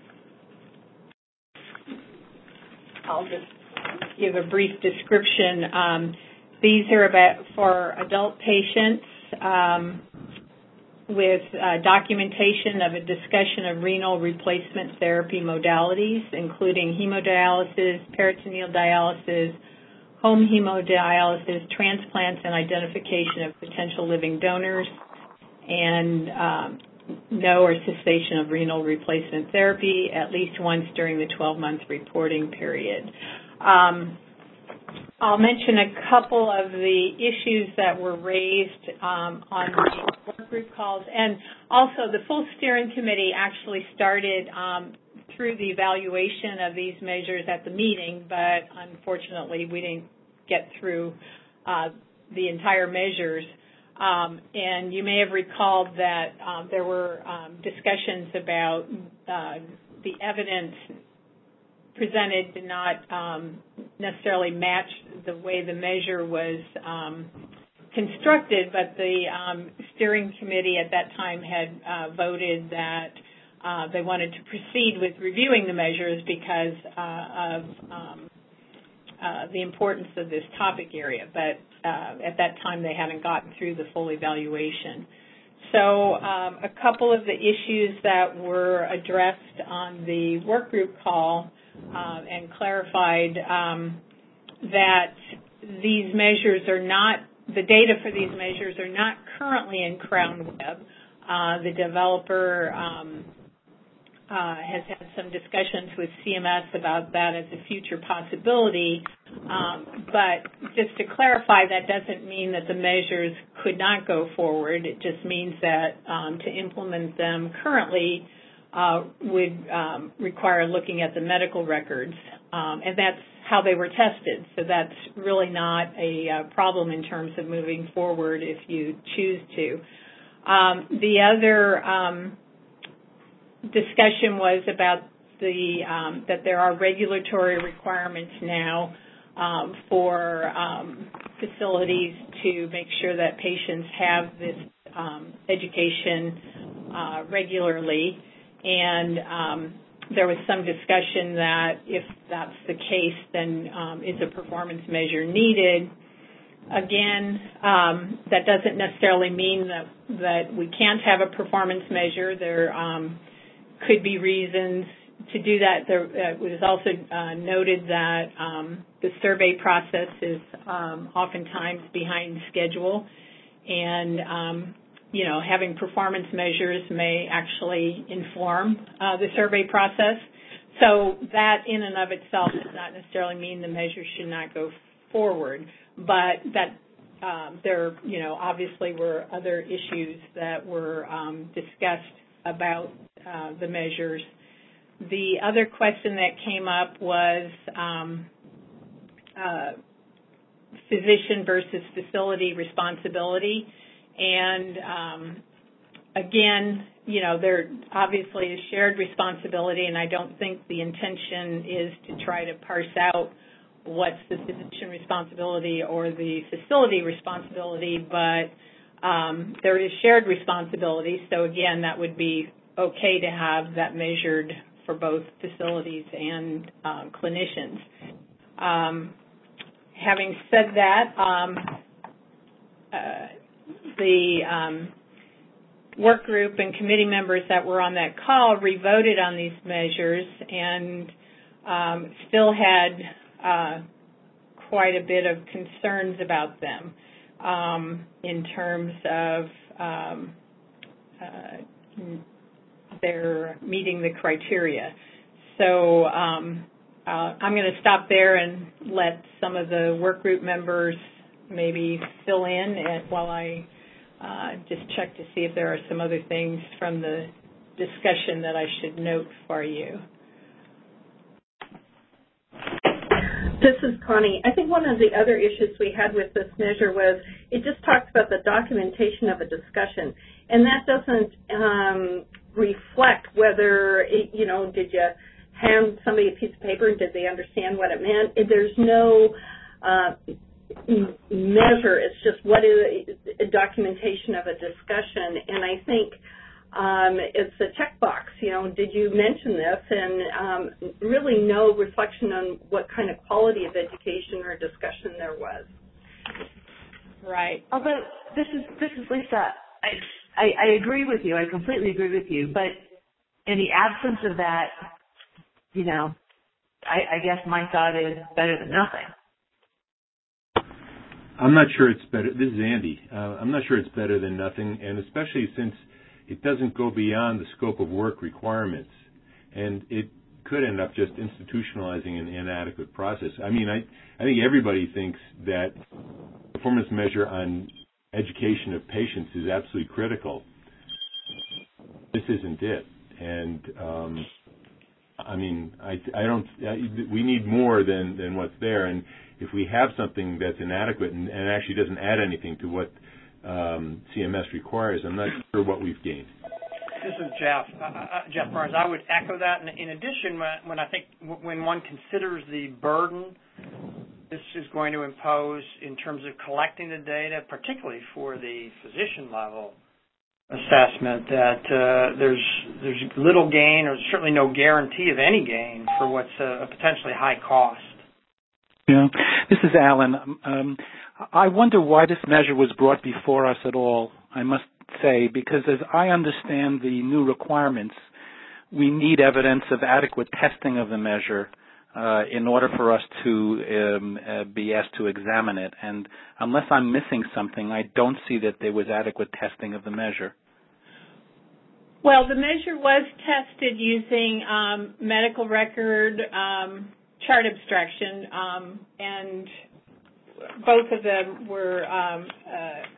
I'll just give a brief description. Um, these are about for adult patients um, with uh, documentation of a discussion of renal replacement therapy modalities, including hemodialysis, peritoneal dialysis, home hemodialysis, transplants, and identification of potential living donors, and um, no or cessation of renal replacement therapy at least once during the twelve-month reporting period. Um, I'll mention a couple of the issues that were raised um, on the work group calls, and also the full steering committee actually started um, through the evaluation of these measures at the meeting, but unfortunately we didn't get through uh, the entire measures. Um, and you may have recalled that um, there were um, discussions about uh, the evidence presented did not um, necessarily match the way the measure was um, constructed, but the um, steering committee at that time had uh, voted that uh, they wanted to proceed with reviewing the measures because uh, of um, uh, the importance of this topic area. But uh, at that time, they hadn't gotten through the full evaluation. So um, a couple of the issues that were addressed on the work group call uh, and clarified um, that these measures are not, the data for these measures are not currently in Crown Web. Uh, the developer um, uh, has had some discussions with C M S about that as a future possibility. Um, but just to clarify, that doesn't mean that the measures could not go forward. It just means that um, to implement them currently uh, would um, require looking at the medical records, um, and that's how they were tested. So that's really not a uh, problem in terms of moving forward if you choose to. Um, the other um, discussion was about the um, that there are regulatory requirements now um, for um, facilities to make sure that patients have this um, education uh, regularly, and um, there was some discussion that if that's the case, then um, is a performance measure needed. Again, um, that doesn't necessarily mean that that we can't have a performance measure. There um, could be reasons to do that. There uh, was also uh, noted that um, the survey process is um, oftentimes behind schedule, and um, you know, having performance measures may actually inform uh, the survey process. So that in and of itself does not necessarily mean the measure should not go forward, but that um, there, you know, obviously were other issues that were um, discussed about uh, the measures. The other question that came up was um, uh, physician versus facility responsibility. And um, again, you know, there obviously is shared responsibility, and I don't think the intention is to try to parse out what's the physician responsibility or the facility responsibility, but um, there is shared responsibility. So again, that would be okay to have that measured for both facilities and uh, clinicians. Um, having said that, um, uh, the um, work group and committee members that were on that call revoted on these measures and um, still had uh, quite a bit of concerns about them um, in terms of um, uh, their meeting the criteria. So um, uh, I'm going to stop there and let some of the work group members maybe fill in at, while I uh, just check to see if there are some other things from the discussion that I should note for you. This is Connie. I think one of the other issues we had with this measure was it just talks about the documentation of a discussion, and that doesn't um, reflect whether, it, you know, did you hand somebody a piece of paper and did they understand what it meant? There's no uh, measure. It's just what is a documentation of a discussion, and I think Um, it's a checkbox, you know, did you mention this? And um, really no reflection on what kind of quality of education or discussion there was. Right. Although, this is this is Lisa. I, I, I agree with you. I completely agree with you. But in the absence of that, you know, I, I guess my thought is better than nothing. I'm not sure it's better. This is Andy. Uh, I'm not sure it's better than nothing, and especially since it doesn't go beyond the scope of work requirements, and it could end up just institutionalizing an inadequate process. I mean, I, I think everybody thinks that performance measure on education of patients is absolutely critical. This isn't it, and um, I mean, I, I don't. I, we need more than, than what's there, and if we have something that's inadequate and, and actually doesn't add anything to what Um, C M S requires, I'm not sure what we've gained. This is Jeff. Uh, uh, Jeff Barnes. I would echo that. And in addition, when, when I think w- when one considers the burden this is going to impose in terms of collecting the data, particularly for the physician level assessment, that uh, there's there's little gain or certainly no guarantee of any gain for what's a, a potentially high cost. Yeah, this is Alan. Um, I wonder why this measure was brought before us at all, I must say, because as I understand the new requirements, we need evidence of adequate testing of the measure uh, in order for us to um, uh, be asked to examine it. And unless I'm missing something, I don't see that there was adequate testing of the measure. Well, the measure was tested using um, medical record um, chart abstraction, um, and both of them were um, uh,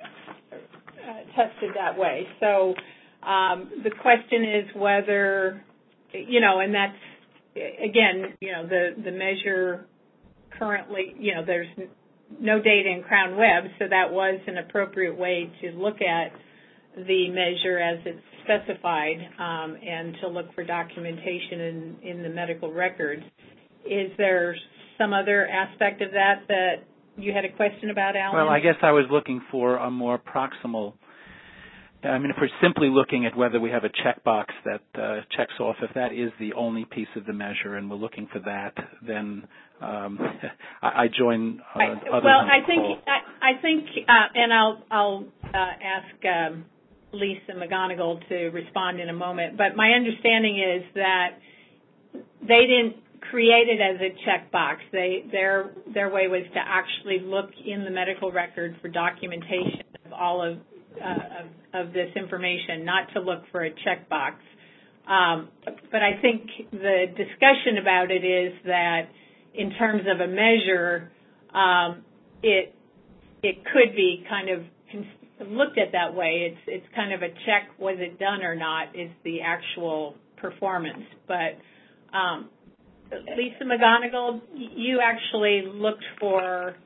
uh, tested that way. So um, the question is whether, you know, and that's, again, you know, the, the measure currently, you know, there's no data in Crown Web, so that was an appropriate way to look at the measure as it's specified um, and to look for documentation in, in the medical records. Is there some other aspect of that that you had a question about, Alan? Well, I guess I was looking for a more proximal. I mean, if we're simply looking at whether we have a checkbox that uh, checks off, if that is the only piece of the measure and we're looking for that, then um, I, I join uh, I, others well, on the I think call. I, I think, uh, and I'll I'll uh, ask um, Lisa McGonigal to respond in a moment. But my understanding is that they didn't create it as a checkbox. They their their way was to actually look in the medical record for documentation of all of uh, of, of this information, not to look for a checkbox. Um, but I think the discussion about it is that in terms of a measure, um, it it could be kind of looked at that way. It's it's kind of a check, was it done or not, is the actual performance. But um, Lisa McGonigal, you actually looked for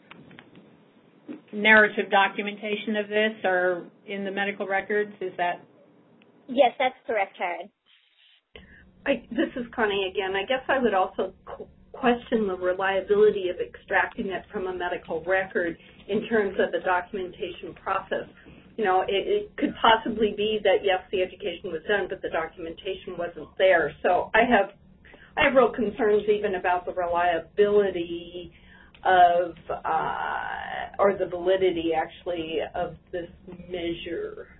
narrative documentation of this or in the medical records, is that? Yes, that's correct, Karen. I, this is Connie again. I guess I would also question the reliability of extracting it from a medical record in terms of the documentation process. You know, it, it could possibly be that, yes, the education was done, but the documentation wasn't there. So I have I have real concerns even about the reliability of, uh, or the validity, actually, of this measure.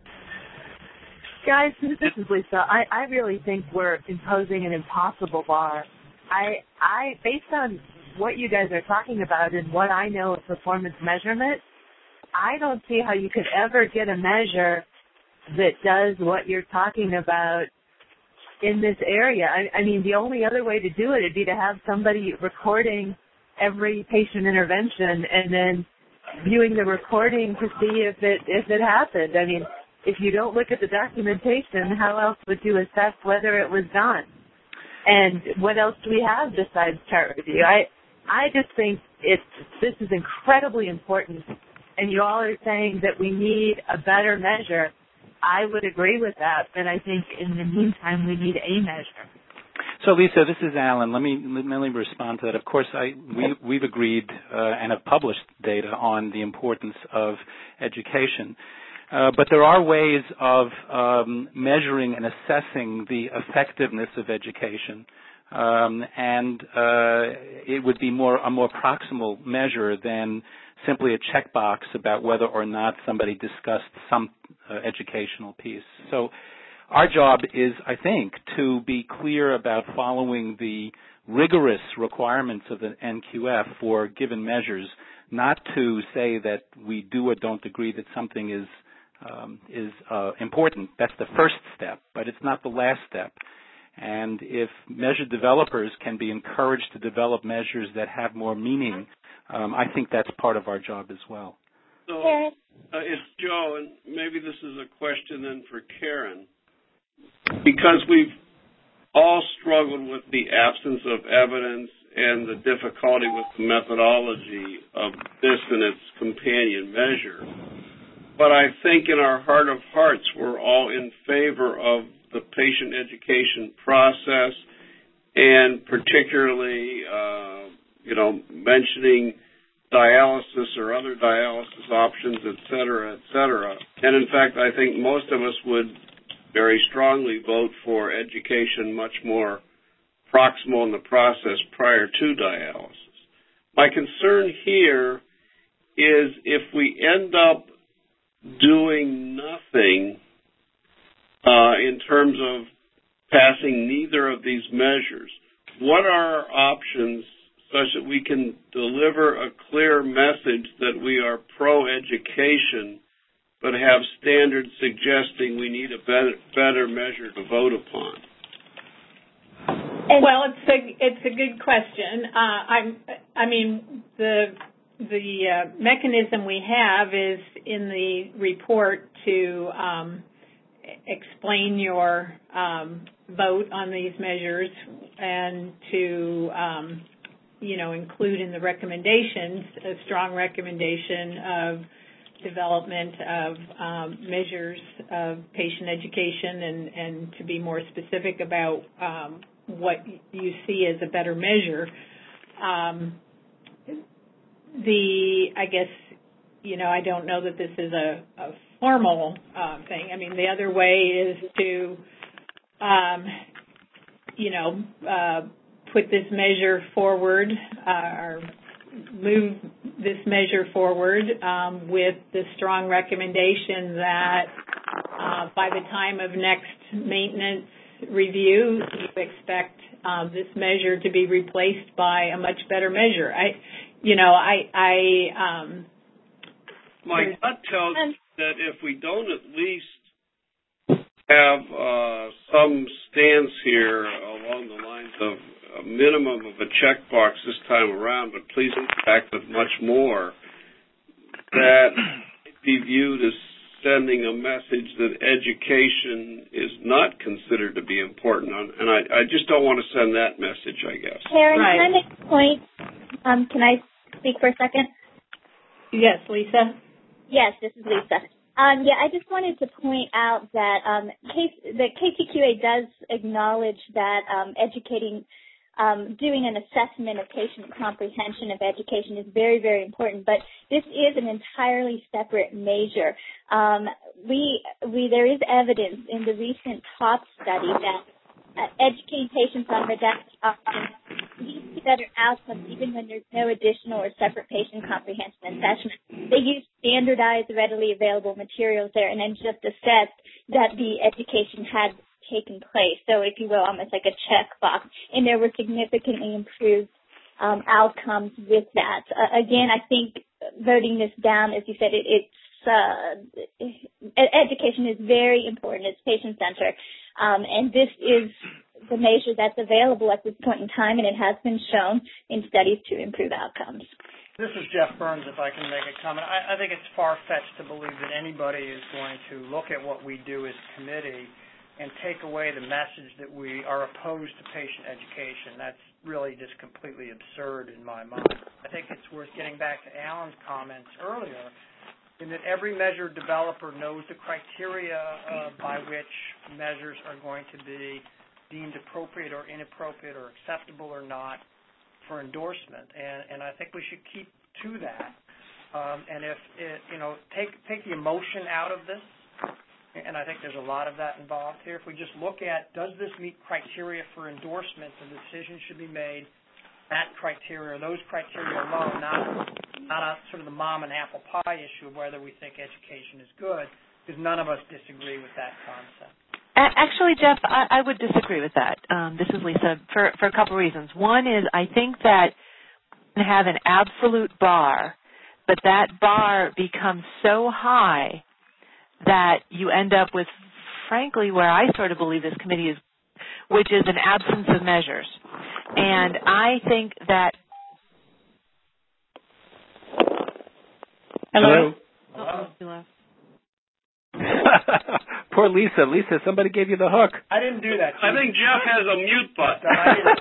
Guys, this is Lisa. I, I really think we're imposing an impossible bar. I, I, based on what you guys are talking about and what I know of performance measurement, I don't see how you could ever get a measure that does what you're talking about in this area. I, I mean, the only other way to do it would be to have somebody recording every patient intervention and then viewing the recording to see if it if it happened. I mean, if you don't look at the documentation, how else would you assess whether it was done? And what else do we have besides chart review? I I just think it's this is incredibly important. And you all are saying that we need a better measure. I would agree with that, but I think in the meantime we need a measure. So, Lisa, this is Alan. Let me let me respond to that. Of course, I we we've agreed uh, and have published data on the importance of education. Uh, but there are ways of um, measuring and assessing the effectiveness of education, um, and uh, it would be more a more proximal measure than simply a checkbox about whether or not somebody discussed some uh, educational piece. So our job is, I think, to be clear about following the rigorous requirements of the N Q F for given measures, not to say that we do or don't agree that something is um, is uh, important. That's the first step, but it's not the last step. And if measure developers can be encouraged to develop measures that have more meaning, Um, I think that's part of our job as well. So uh, it's Joe, and maybe this is a question then for Karen. Because we've all struggled with the absence of evidence and the difficulty with the methodology of this and its companion measure. But I think in our heart of hearts, we're all in favor of the patient education process, and particularly uh, you know, mentioning dialysis or other dialysis options, et cetera, et cetera. And in fact, I think most of us would very strongly vote for education much more proximal in the process prior to dialysis. My concern here is if we end up doing nothing uh, in terms of passing neither of these measures, what are our options such that we can deliver a clear message that we are pro-education, but have standards suggesting we need a better, better measure to vote upon? Well, it's a it's a good question. Uh, I'm I mean the the uh, mechanism we have is in the report to um, explain your um, vote on these measures and to um, you know, include in the recommendations a strong recommendation of development of um, measures of patient education and, and to be more specific about um, what you see as a better measure. Um, the, I guess, you know, I don't know that this is a, a formal uh, thing. I mean, the other way is to, um, you know, uh, put this measure forward uh, or move this measure forward um, with the strong recommendation that uh, by the time of next maintenance review, you expect uh, this measure to be replaced by a much better measure. I, you know, I, I um, my gut tells me that if we don't at least have uh, some stance here along the lines of a minimum of a checkbox this time around, but please back with much more, that be viewed as sending a message that education is not considered to be important. And I, I just don't want to send that message, I guess. Karen, right. Can I make a point? Um, can I speak for a second? Yes, Lisa? Yes, this is Lisa. Um, yeah, I just wanted to point out that um, case, the K C Q A does acknowledge that um, educating Um, doing an assessment of patient comprehension of education is very, very important, but this is an entirely separate measure. Um, we, we, there is evidence in the recent TOP study that uh, educating patients on redacted options leads to better outcomes even when there's no additional or separate patient comprehension assessment. They use standardized, readily available materials there and then just assessed that the education had taken place. So, if you will, almost like a checkbox. And there were significantly improved um, outcomes with that. Uh, again, I think voting this down, as you said, it, it's uh, education is very important. It's patient-centered. Um, and this is the measure that's available at this point in time, and it has been shown in studies to improve outcomes. This is Jeff Burns, if I can make a comment. I, I think it's far-fetched to believe that anybody is going to look at what we do as a committee and take away the message that we are opposed to patient education. That's really just completely absurd in my mind. I think it's worth getting back to Alan's comments earlier, in that every measure developer knows the criteria uh, by which measures are going to be deemed appropriate or inappropriate or acceptable or not for endorsement, and, and I think we should keep to that. Um, and if it, you know, take take the emotion out of this, and I think there's a lot of that involved here. If we just look at, does this meet criteria for endorsement, the decision should be made that criteria, or those criteria alone, not not a, sort of the mom and apple pie issue of whether we think education is good, because none of us disagree with that concept. Actually, Jeff, I, I would disagree with that. Um, this is Lisa, for, for a couple reasons. One is I think that you can have an absolute bar, but that bar becomes so high that you end up with, frankly, where I sort of believe this committee is, which is an absence of measures. And I think that... Hello? Hello? Hello? Poor Lisa. Lisa, somebody gave you the hook. I didn't do that. I think Jeff has a mute button.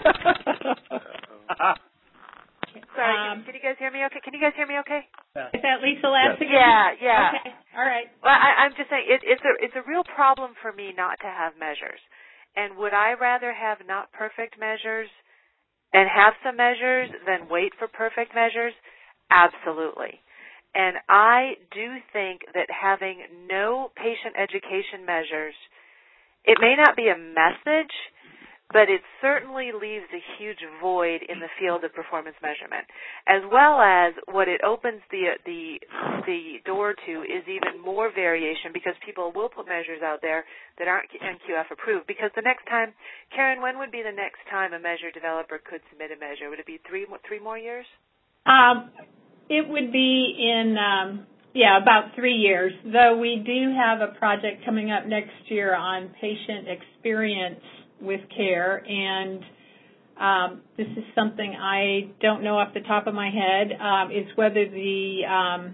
Sorry, Um, can, can you guys hear me okay? Can you guys hear me okay? Is that Lisa last again? Yeah, yeah. Okay, all right. Well, I, I'm just saying, it, it's a it's a real problem for me not to have measures. And would I rather have not perfect measures and have some measures than wait for perfect measures? Absolutely. And I do think that having no patient education measures, it may not be a message, but it certainly leaves a huge void in the field of performance measurement, as well as what it opens the the the door to is even more variation, because people will put measures out there that aren't N Q F approved. Because the next time, Karen, when would be the next time a measure developer could submit a measure? Would it be three three more years? Um, it would be in, um, yeah, about three years, though we do have a project coming up next year on patient experience with care, and um, this is something I don't know off the top of my head, um, is whether the um,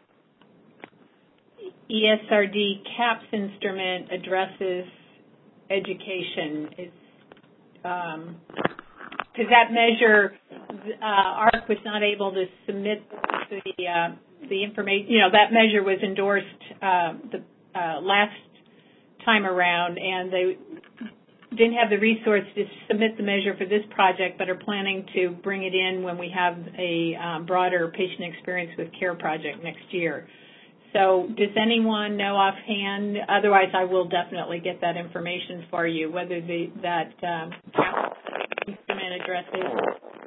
E S R D CAPS instrument addresses education. It's, um, because that measure, uh, A R C was not able to submit the uh, the information. You know, that measure was endorsed uh, the uh, last time around, and they didn't have the resource to submit the measure for this project, but are planning to bring it in when we have a um, broader patient experience with care project next year. So does anyone know offhand? Otherwise, I will definitely get that information for you, whether the, that um, instrument addresses.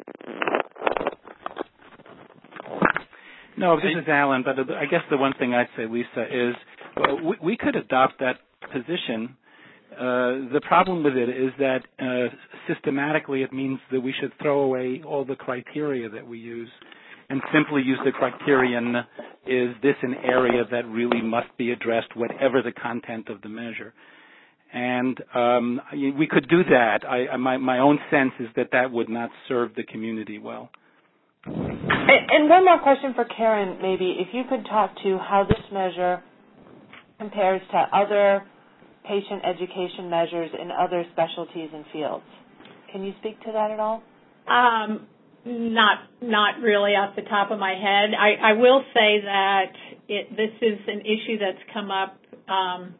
No, this is Alan, but I guess the one thing I'd say, Lisa, is well, we, we could adopt that position. Uh, the problem with it is that uh, systematically it means that we should throw away all the criteria that we use and simply use the criterion, is this an area that really must be addressed, whatever the content of the measure. And um, we could do that. I, my, my own sense is that that would not serve the community well. And, and one more question for Karen, maybe. If you could talk to how this measure compares to other patient education measures in other specialties and fields. Can you speak to that at all? Um, not not really off the top of my head. I, I will say that it, this is an issue that's come up um,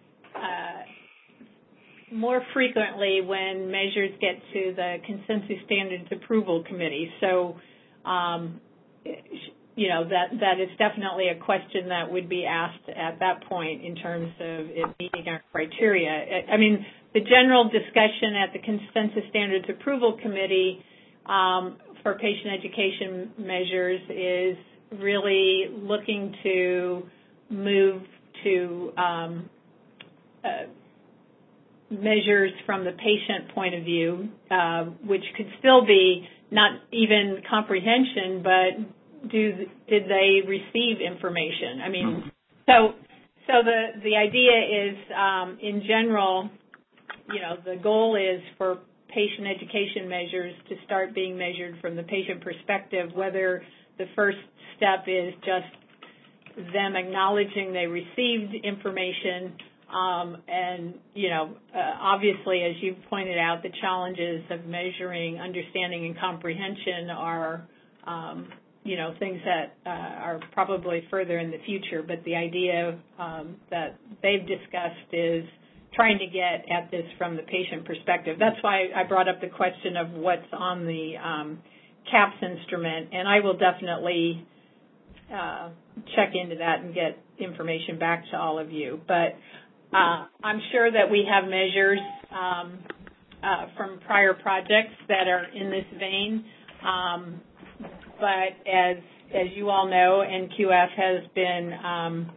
uh, more frequently when measures get to the Consensus Standards Approval Committee. So, um, you know, that, that is definitely a question that would be asked at that point in terms of it meeting our criteria. I mean, the general discussion at the Consensus Standards Approval Committee um, for patient education measures is really looking to move to um, uh, measures from the patient point of view, uh, which could still be not even comprehension, but do did they receive information? I mean, so so the the idea is, um, in general, you know, the goal is for patient education measures to start being measured from the patient perspective, whether the first step is just them acknowledging they received information. Um, and, you know, uh, obviously, as you pointed out, the challenges of measuring understanding and comprehension are, um, you know, things that uh, are probably further in the future. But the idea um, that they've discussed is trying to get at this from the patient perspective. That's why I brought up the question of what's on the um, CAPS instrument, and I will definitely uh, check into that and get information back to all of you. But uh, I'm sure that we have measures um, uh, from prior projects that are in this vein. Um, but as as you all know, N Q F has been, um,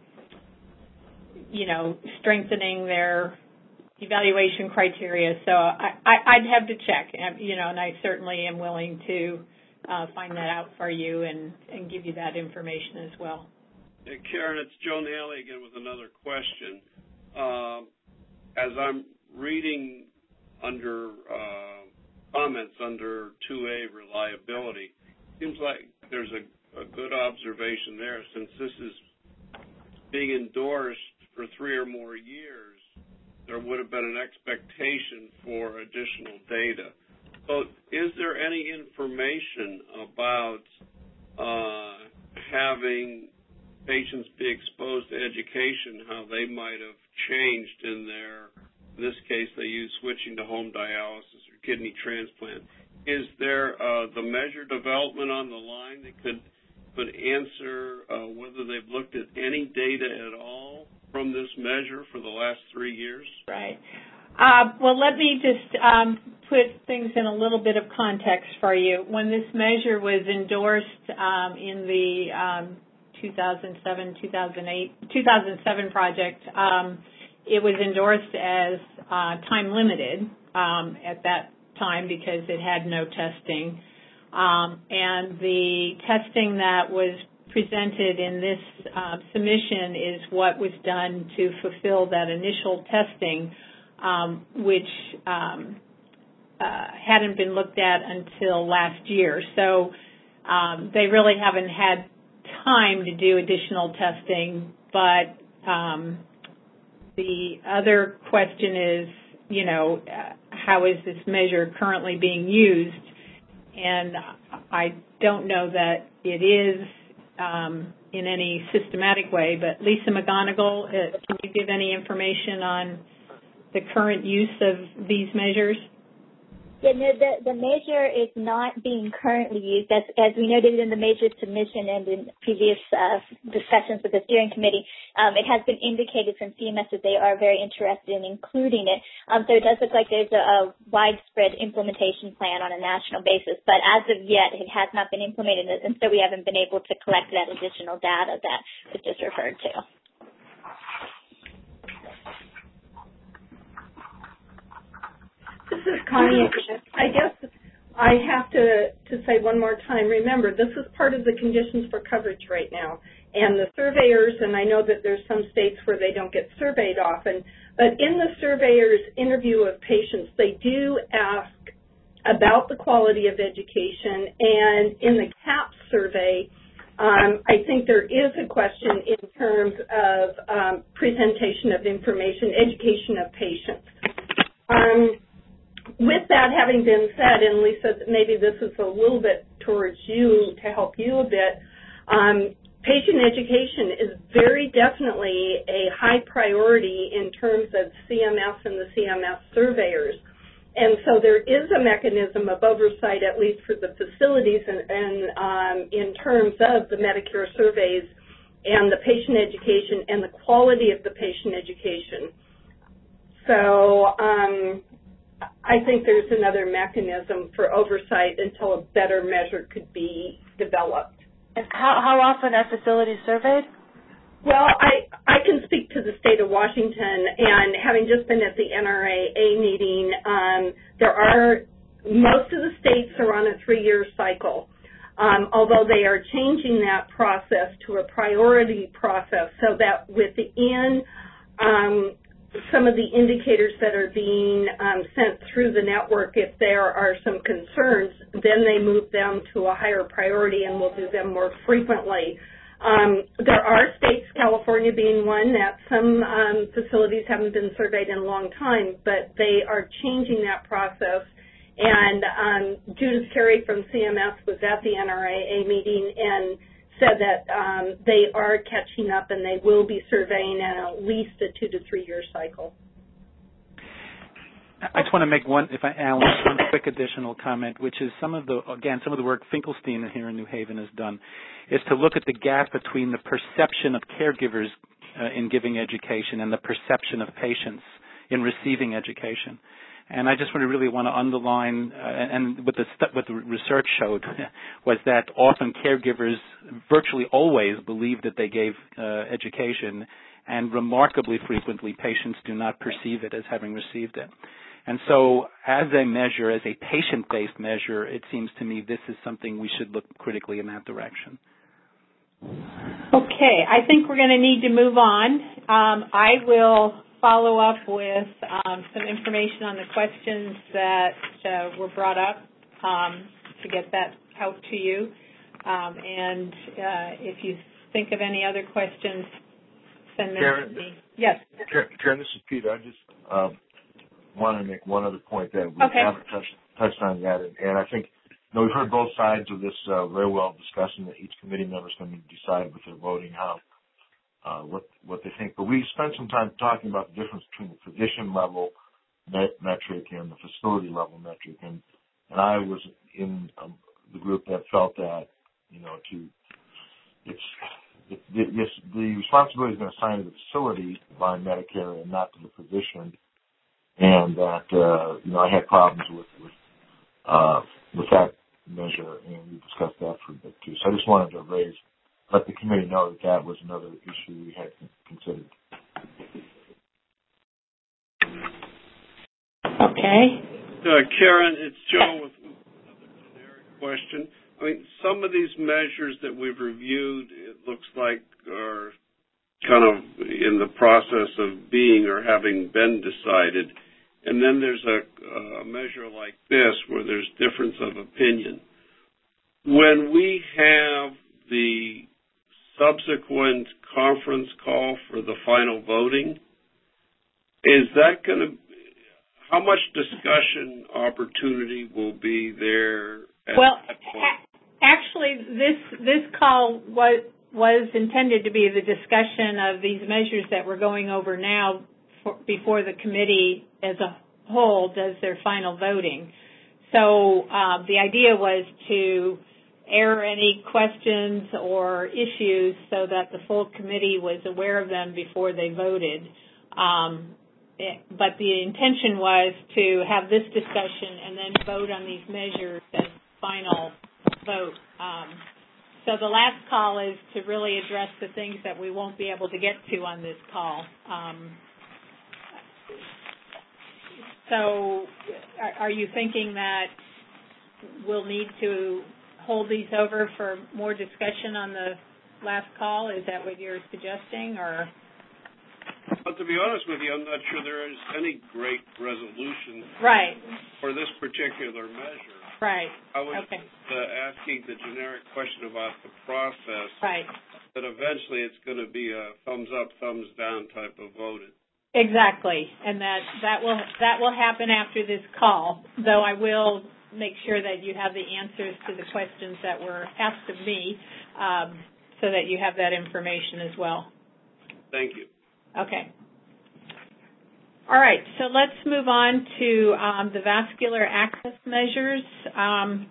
you know, strengthening their evaluation criteria. So I, I, I'd have to check, you know, and I certainly am willing to uh, find that out for you and, and give you that information as well. Hey, Karen, it's Joe Nally again with another question. Uh, as I'm reading under uh, comments under two A reliability, seems like there's a, a good observation there. Since this is being endorsed for three or more years, there would have been an expectation for additional data. So is there any information about uh, having patients be exposed to education, how they might have changed in their, in this case, they use switching to home dialysis or kidney transplant? Is there uh, the measure development on the line that could, could answer uh, whether they've looked at any data at all from this measure for the last three years? Right. Uh, well, let me just um, put things in a little bit of context for you. When this measure was endorsed um, in the um, two thousand seven, two thousand eight, two thousand seven project, um, it was endorsed as uh, time limited um, at that time because it had no testing. Um, and the testing that was presented in this uh, submission is what was done to fulfill that initial testing, um, which um, uh, hadn't been looked at until last year. So um, they really haven't had time to do additional testing. But um, the other question is, you know, uh, how is this measure currently being used? And I don't know that it is Um, in any systematic way, but Lisa McGonigal, uh, can you give any information on the current use of these measures? Yeah, no, the, the measure is not being currently used. As, as we noted in the measure submission and in previous uh, discussions with the steering committee, um, it has been indicated from C M S that they are very interested in including it. Um, so it does look like there's a, a widespread implementation plan on a national basis, but as of yet, it has not been implemented, and so we haven't been able to collect that additional data that was just referred to. This is Connie. I guess I have to, to say one more time, remember, this is part of the conditions for coverage right now. And the surveyors, and I know that there's some states where they don't get surveyed often, but in the surveyors' interview of patients, they do ask about the quality of education. And in the CAPS survey, um, I think there is a question in terms of um, presentation of information, education of patients. Um, With that having been said, and Lisa, maybe this is a little bit towards you to help you a bit, um, patient education is very definitely a high priority in terms of C M S and the C M S surveyors. And so there is a mechanism of oversight, at least for the facilities, and, and um, in terms of the Medicare surveys and the patient education and the quality of the patient education. So um, I think there's another mechanism for oversight until a better measure could be developed. And how, how often are facilities surveyed? Well, I, I can speak to the state of Washington, and having just been at the N R A A meeting, um, there are, most of the states are on a three-year cycle, um, although they are changing that process to a priority process so that within um, some of the indicators that are being um, sent through the network, if there are some concerns, then they move them to a higher priority and will do them more frequently. Um, there are states, California being one, that some um, facilities haven't been surveyed in a long time, but they are changing that process. And um, Judith Carey from C M S was at the N R A A meeting and said that um, they are catching up and they will be surveying in at least a two to three year cycle. I just want to make one, if I Alan, one quick additional comment, which is some of the, again, some of the work Finkelstein here in New Haven has done, is to look at the gap between the perception of caregivers uh, in giving education and the perception of patients in receiving education. And I just want to really want to underline, uh, and what the, what the research showed was that often caregivers virtually always believe that they gave uh, education, and remarkably frequently patients do not perceive it as having received it. And so as a measure, as a patient-based measure, it seems to me this is something we should look critically in that direction. Okay, I think we're going to need to move on. Um, I will follow up with um, some information on the questions that uh, were brought up um, to get that out to you. Um, and uh, if you think of any other questions, send them Karen, to me. Yes. Karen, this is Peter. I just um, want to make one other point that we okay. haven't touched, touched on yet. And, and I think, you know, we've heard both sides of this uh, very well discussing that each committee member is going to decide with their voting how Uh, what what they think. But we spent some time talking about the difference between the physician level met metric and the facility level metric, and and I was in um, the group that felt that, you know, to it's it, this the responsibility is going to assign to the facility by Medicare and not to the physician, and that uh, you know I had problems with with uh, with that measure, and we discussed that for a bit too. So I just wanted to raise. Let the committee know that that was another issue we had considered. Okay. Uh, Karen, it's Joe with another generic question. I mean, some of these measures that we've reviewed, it looks like are kind of in the process of being or having been decided. And then there's a, a measure like this where there's difference of opinion. When we have the subsequent conference call for the final voting, is that going to, how much discussion opportunity will be there at well, that point? Actually, this this call was was intended to be the discussion of these measures that we're going over now for, before the committee as a whole does their final voting. So uh, the idea was to air any questions or issues so that the full committee was aware of them before they voted. Um, it, but the intention was to have this discussion and then vote on these measures as final vote. Um, so the last call is to really address the things that we won't be able to get to on this call. Um, so are, are you thinking that we'll need to hold these over for more discussion on the last call? Is that what you're suggesting, or? Well, to be honest with you, I'm not sure there is any great resolution right. for this particular measure. Right. I was okay. uh, asking the generic question about the process. Right. That eventually it's going to be a thumbs up, thumbs down type of voting. Exactly, and that that will that will happen after this call. Though I will make sure that you have the answers to the questions that were asked of me, um, so that you have that information as well. Thank you. Okay. All right, so let's move on to um, the vascular access measures. Um,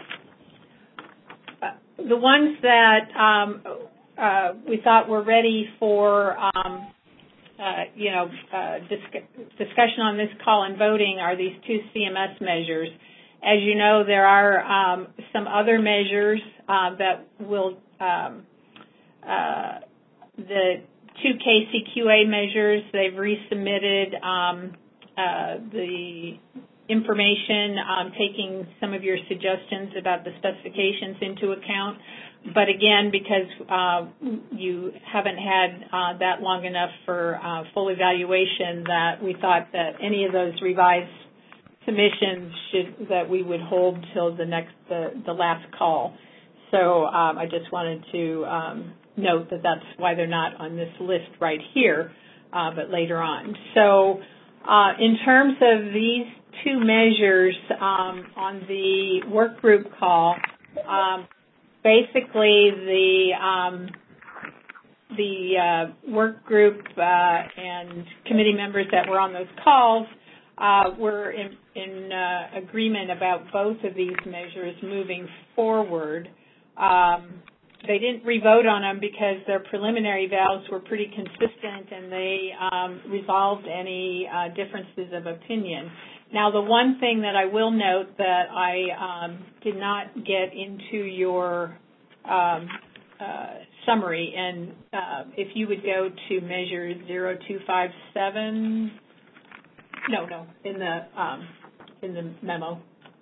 the ones that um, uh, we thought were ready for, um, uh, you know, uh, dis- discussion on this call and voting are these two C M S measures. As you know, there are um, some other measures uh, that will, um, uh, the two K C Q A measures, they've resubmitted um, uh, the information, um, taking some of your suggestions about the specifications into account. But again, because uh, you haven't had uh, that long enough for uh, full evaluation, that we thought that any of those revised submissions should that we would hold till the next the, the last call. So um, I just wanted to um, note that that's why they're not on this list right here, uh, but later on. So uh, in terms of these two measures um, on the work group call, um, basically the um, the uh, work group uh, and committee members that were on those calls uh, were in, in uh, agreement about both of these measures moving forward. Um, they didn't re-vote on them because their preliminary vows were pretty consistent and they um, resolved any uh, differences of opinion. Now, the one thing that I will note that I um, did not get into your um, uh, summary, and uh, if you would go to measure zero two five seven, no, no, in the um, in the memo,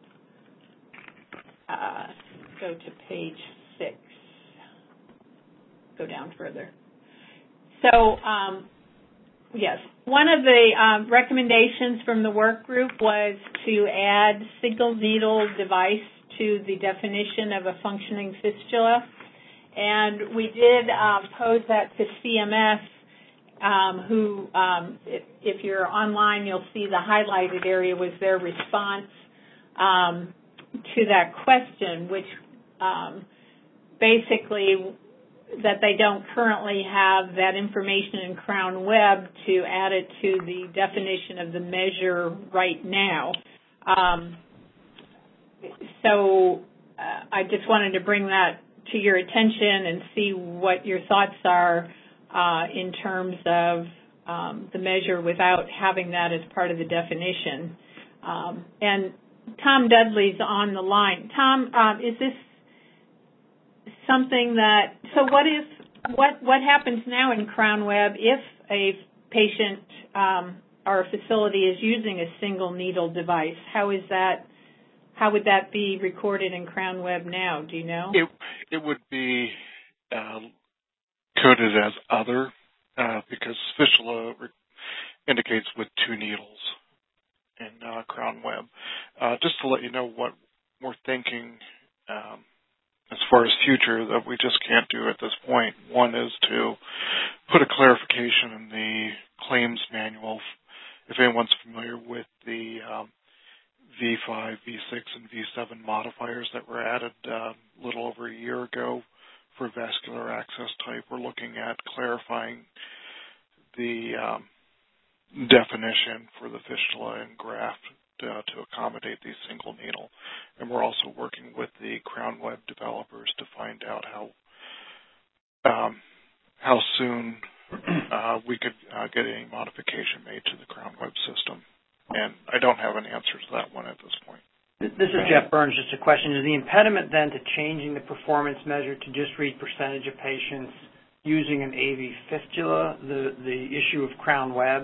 uh, go to page six, go down further. So, um, yes, one of the um, recommendations from the work group was to add single needle device to the definition of a functioning fistula. And we did uh, pose that to C M S, um, who, um, if, if you're online, you'll see the highlighted area was their response um, to that question, which um, basically that they don't currently have that information in Crown Web to add it to the definition of the measure right now. Um, so uh, I just wanted to bring that to your attention and see what your thoughts are uh, in terms of um, the measure without having that as part of the definition. Um, and Tom Dudley's on the line. Tom, um, is this something that, so what is, what, what happens now in Crown Web if a patient um, or a facility is using a single needle device? How is that, how would that be recorded in Crown Web now? Do you know? It, it would be uh, coded as other uh, because fistula re- indicates with two needles in uh, Crown Web. Uh, just to let you know what we're thinking um, as far as future that we just can't do at this point. One is to put a clarification in the claims manual. If anyone's familiar with the um, V five, V six, and V seven modifiers that were added uh, a little over a year ago for vascular access type, we're looking at clarifying the um, definition for the fistula and graft uh, to accommodate the single needle. And we're also working with the Crown Web developers to find out how um, how soon uh, we could uh, get any modification made to the Crown Web system. And I don't have an answer to that one at this point. This is Jeff Burns. Just a question. Is the impediment then to changing the performance measure to just read percentage of patients using an A V fistula, the, the issue of Crown Web?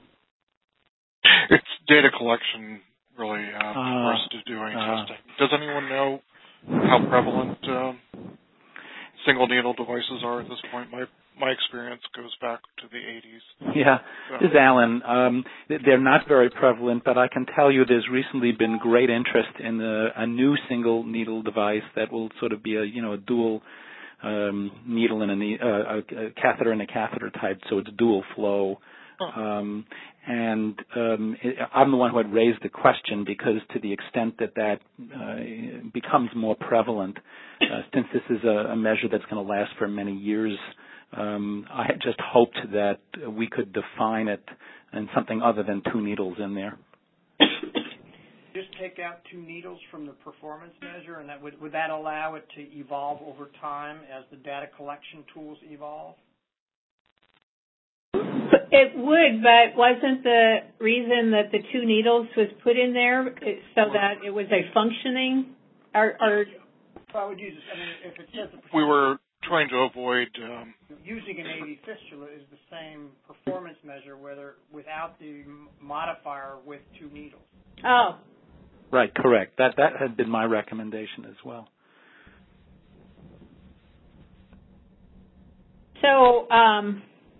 It's data collection, really, uh, uh, for us to do any uh, testing. Does anyone know how prevalent um, single needle devices are at this point? My my experience goes back to the eighties. Yeah, so. This is Alan. Um, they're not very prevalent, but I can tell you there's recently been great interest in the, a new single needle device that will sort of be a you know a dual um, needle and a, uh, a, a catheter and a catheter type, so it's dual flow. Um, and um, it, I'm the one who had raised the question because to the extent that that uh, becomes more prevalent, uh, since this is a, a measure that's going to last for many years, um, I had just hoped that we could define it in something other than two needles in there. Just take out two needles from the performance measure, and that would, would that allow it to evolve over time as the data collection tools evolve? It would, but wasn't the reason that the two needles was put in there so that it was a functioning? Or, or I would use. I mean, if it says the we were trying to avoid um, using an A V fistula is the same performance measure, whether without the modifier with two needles. Oh. Right, correct. That that had been my recommendation as well. So, um,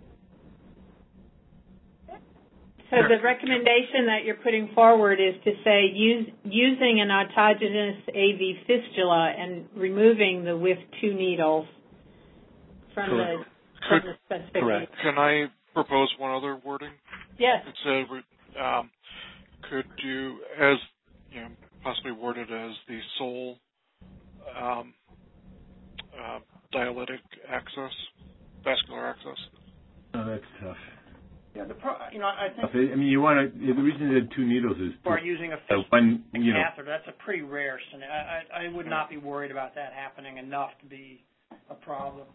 so the recommendation that you're putting forward is to say use, using an autogenous A V fistula and removing the with two needles from Correct. the from Could, the specification. Correct. Can I propose one other wording? Yes. It said, um, could you, as you know, possibly worded as the sole um, uh, dialytic access, vascular access. Oh, that's tough. Yeah, the pro, you know, I think. I mean, you want to. The reason they had two needles is For to, using a uh, one, you know, catheter, that's a pretty rare scenario. I, I, I would not be worried about that happening enough to be a problem.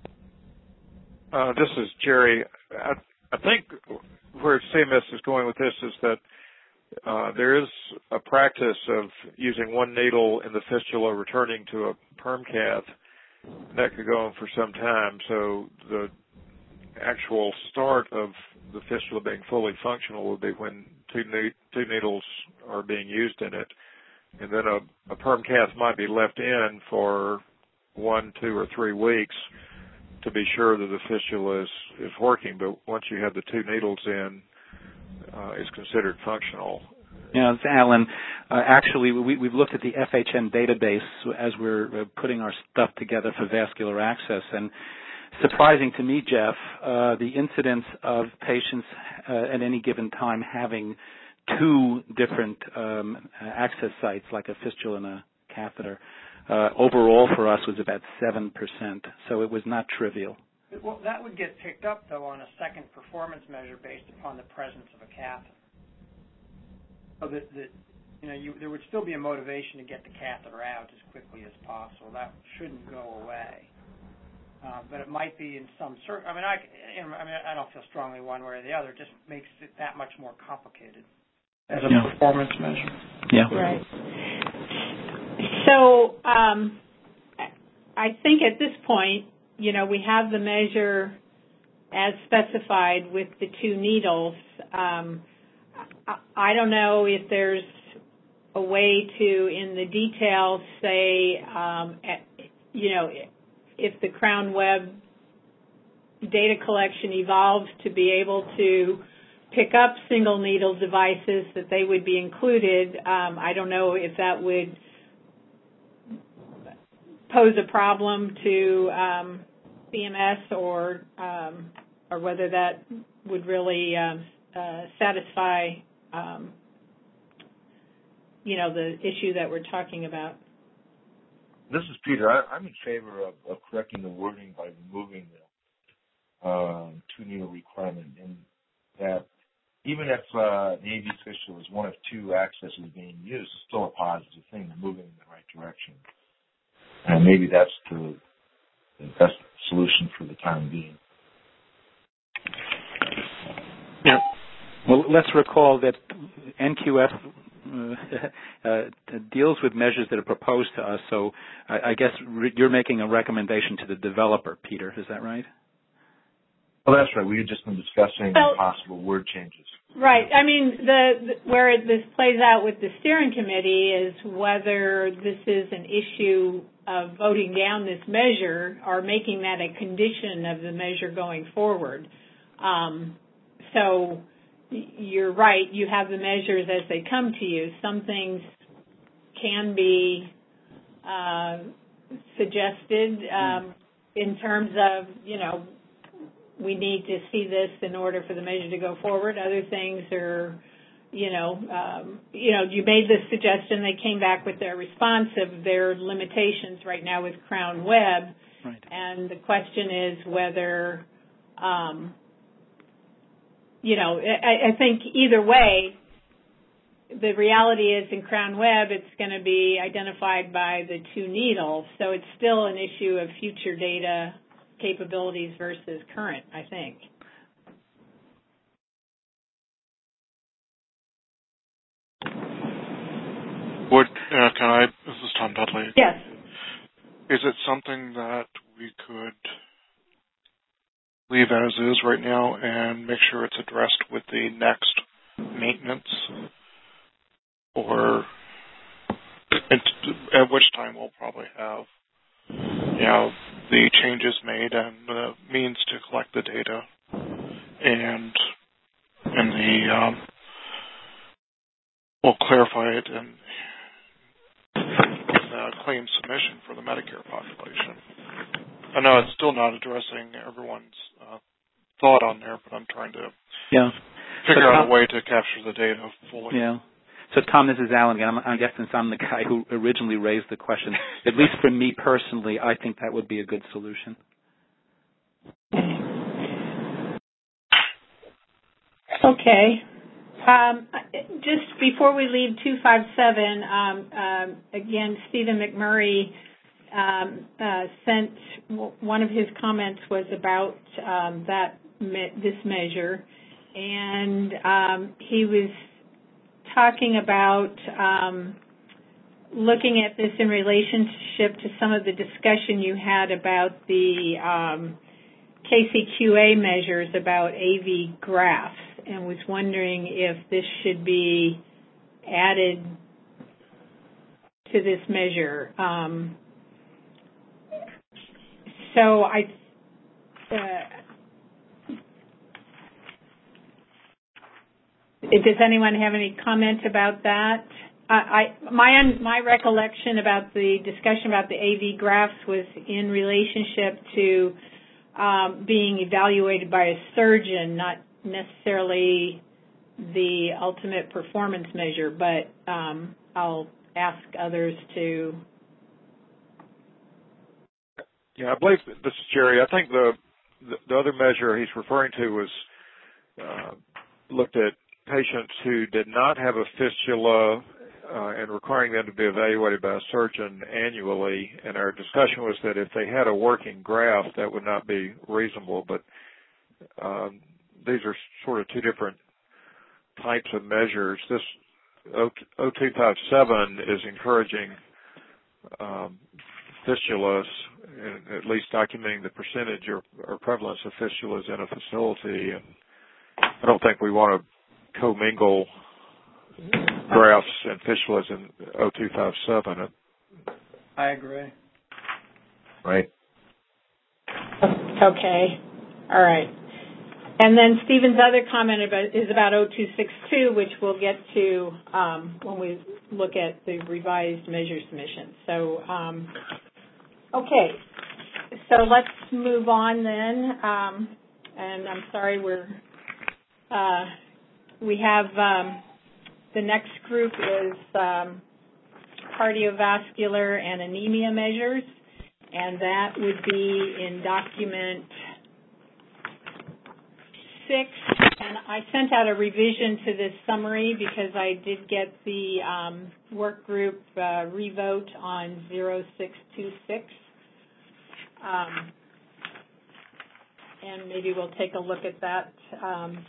Uh, this is Jerry. I, I think where C M S is going with this is that uh, there is a practice of using one needle in the fistula returning to a perm cath. That could go on for some time. So the actual start of the fistula being fully functional would be when two, ne- two needles are being used in it. And then a, a perm cath might be left in for one, two, or three weeks to be sure that the fistula is, is working. But once you have the two needles in, uh, it's considered functional. Yeah, it's Alan. Uh, actually, we, we've looked at the F H N database as we're uh, putting our stuff together for vascular access, and surprising to me, Jeff, uh, the incidence of patients uh, at any given time having two different um, access sites, like a fistula and a catheter, uh, overall for us was about seven percent. So it was not trivial. Well, that would get picked up, though, on a second performance measure based upon the presence of a catheter. So that, that you know, you, there would still be a motivation to get the catheter out as quickly as possible. That shouldn't go away. Uh, but it might be in some sort. I mean, I, I mean, I don't feel strongly one way or the other. It just makes it that much more complicated as a yeah. performance measure. Yeah. Right. So um, I think at this point, you know, we have the measure as specified with the two needles. Um, I don't know if there's a way to, in the details, say, um, you know, if the Crown Web data collection evolves to be able to pick up single needle devices, that they would be included. Um, I don't know if that would pose a problem to um, C M S or um, or whether that would really um, uh, satisfy um, you know, the issue that we're talking about. This is Peter. I, I'm in favor of, of correcting the wording by removing the uh, two-needle requirement, and that even if uh, the A V fistula is one of two accesses being used, it's still a positive thing. They're moving in the right direction. And maybe that's the, the best solution for the time being. Yeah. Well, let's recall that N Q F uh, uh, deals with measures that are proposed to us, so I, I guess re- you're making a recommendation to the developer, Peter. Is that right? Well, that's right. We had just been discussing well, possible word changes. Right. I mean, the, the where this plays out with the steering committee is whether this is an issue of voting down this measure or making that a condition of the measure going forward. Um, so you're right. You have the measures as they come to you. Some things can be uh, suggested um, in terms of, you know, we need to see this in order for the measure to go forward. Other things are, you know, um, you know, you made this suggestion. They came back with their response of their limitations right now with Crown Web. Right. And the question is whether, um, you know, I, I think either way, the reality is in Crown Web, it's going to be identified by the two needles. So it's still an issue of future data capabilities versus current, I think. Would, uh, can I, this is Tom Dudley. Yes. Is it something that we could leave as is right now and make sure it's addressed with the next maintenance, or at which time we'll probably have, you know, the changes made and the means to collect the data, and and the um, we'll clarify it in the claim submission for the Medicare population. I know it's still not addressing everyone's uh, thought on there, but I'm trying to yeah. figure so out Tom, a way to capture the data fully. Yeah. So, Tom, this is Alan again. I'm, I guess since I'm the guy who originally raised the question, at least for me personally, I think that would be a good solution. Okay. Um, just before we leave two five seven, um, um, again, Stephen McMurray um, uh, sent one of his comments was about um, that me- this measure, and um, he was talking about um, looking at this in relationship to some of the discussion you had about the um, K C Q A measures about A V graphs, and was wondering if this should be added to this measure. Um, so I, uh, does anyone have any comment about that? I, I my my recollection about the discussion about the A V graphs was in relationship to um, being evaluated by a surgeon, not necessarily the ultimate performance measure, but um, I'll ask others to. Yeah, I believe, this is Jerry, I think the the, the other measure he's referring to was uh, looked at patients who did not have a fistula uh, and requiring them to be evaluated by a surgeon annually, and our discussion was that if they had a working graft, that would not be reasonable, but um, these are sort of two different types of measures. This O two five seven is encouraging um, fistulas, and at least documenting the percentage or, or prevalence of fistulas in a facility. And I don't think we want to commingle grafts and fistulas in O two five seven. I agree. Right. Okay. All right. And then Stephen's other comment about, is about O two six two, which we'll get to um, when we look at the revised measure submission. So, um, okay. So let's move on then. Um, and I'm sorry, we're uh, we have um, the next group is um, cardiovascular and anemia measures, and that would be in document six, and I sent out a revision to this summary because I did get the um, work group uh, revote on zero six two six. Um, and maybe we'll take a look at that um,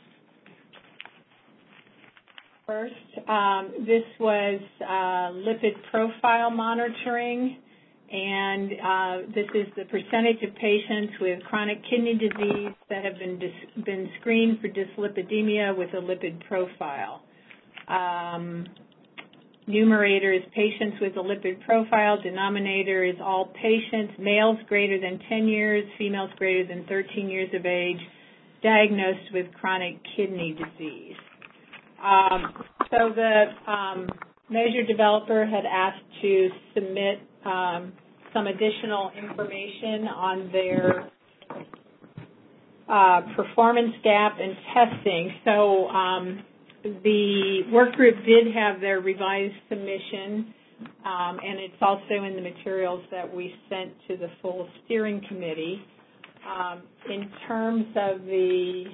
first. Um, this was uh, lipid profile monitoring, and uh, this is the percentage of patients with chronic kidney disease that have been dis- been screened for dyslipidemia with a lipid profile. Um, numerator is patients with a lipid profile. Denominator is all patients, males greater than ten years, females greater than thirteen years of age, diagnosed with chronic kidney disease. Um, so the um, measure developer had asked to submit um, some additional information on their uh, performance gap and testing. So um, the work group did have their revised submission, um, and it's also in the materials that we sent to the full steering committee. Um, in terms of the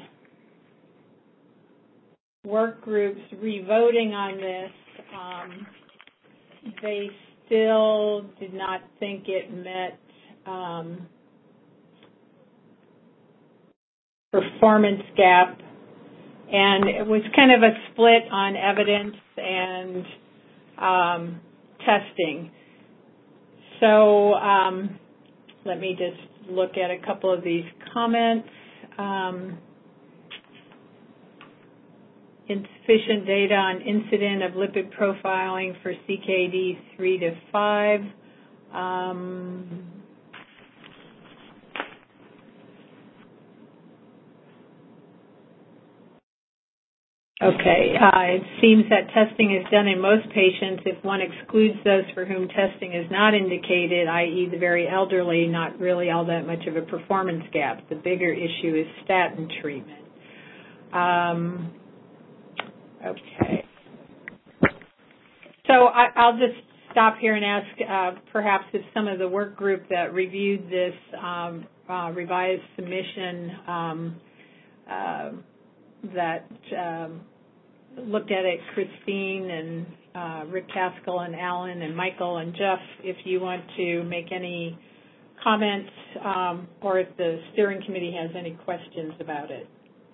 work groups revoting on this, um, they still did not think it met um, performance gap, and it was kind of a split on evidence and um, testing. So um, let me just look at a couple of these comments. um, insufficient data on incident of lipid profiling for C K D three to five. Um, Okay. Uh, it seems that testing is done in most patients if one excludes those for whom testing is not indicated, that is the very elderly, not really all that much of a performance gap. The bigger issue is statin treatment. Um, okay. So I, I'll just stop here and ask uh, perhaps if some of the work group that reviewed this um, uh, revised submission um, uh, that um, looked at it, Christine and uh, Rick Caskell and Alan and Michael and Jeff, if you want to make any comments um, or if the steering committee has any questions about it.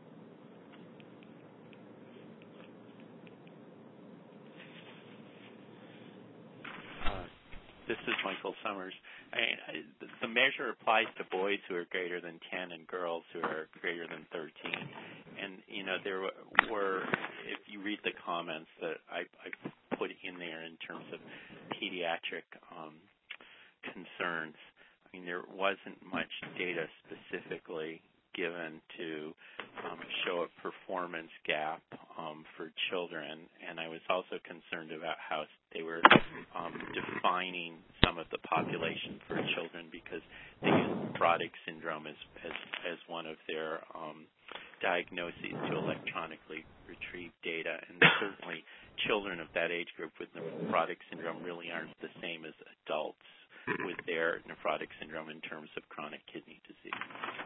Uh, this is Michael Summers. I, I, the measure applies to boys who are greater than ten and girls who are greater than thirteen. And, you know, there were, if you read the comments that I, I put in there in terms of pediatric um, concerns, I mean, there wasn't much data specifically given to um, show a performance gap um, for children. And I was also concerned about how they were um, defining some of the population for children because they use nephrotic syndrome as, as, as one of their um, diagnoses to electronically retrieve data. And certainly children of that age group with nephrotic syndrome really aren't the same as adults with their nephrotic syndrome in terms of chronic kidney disease.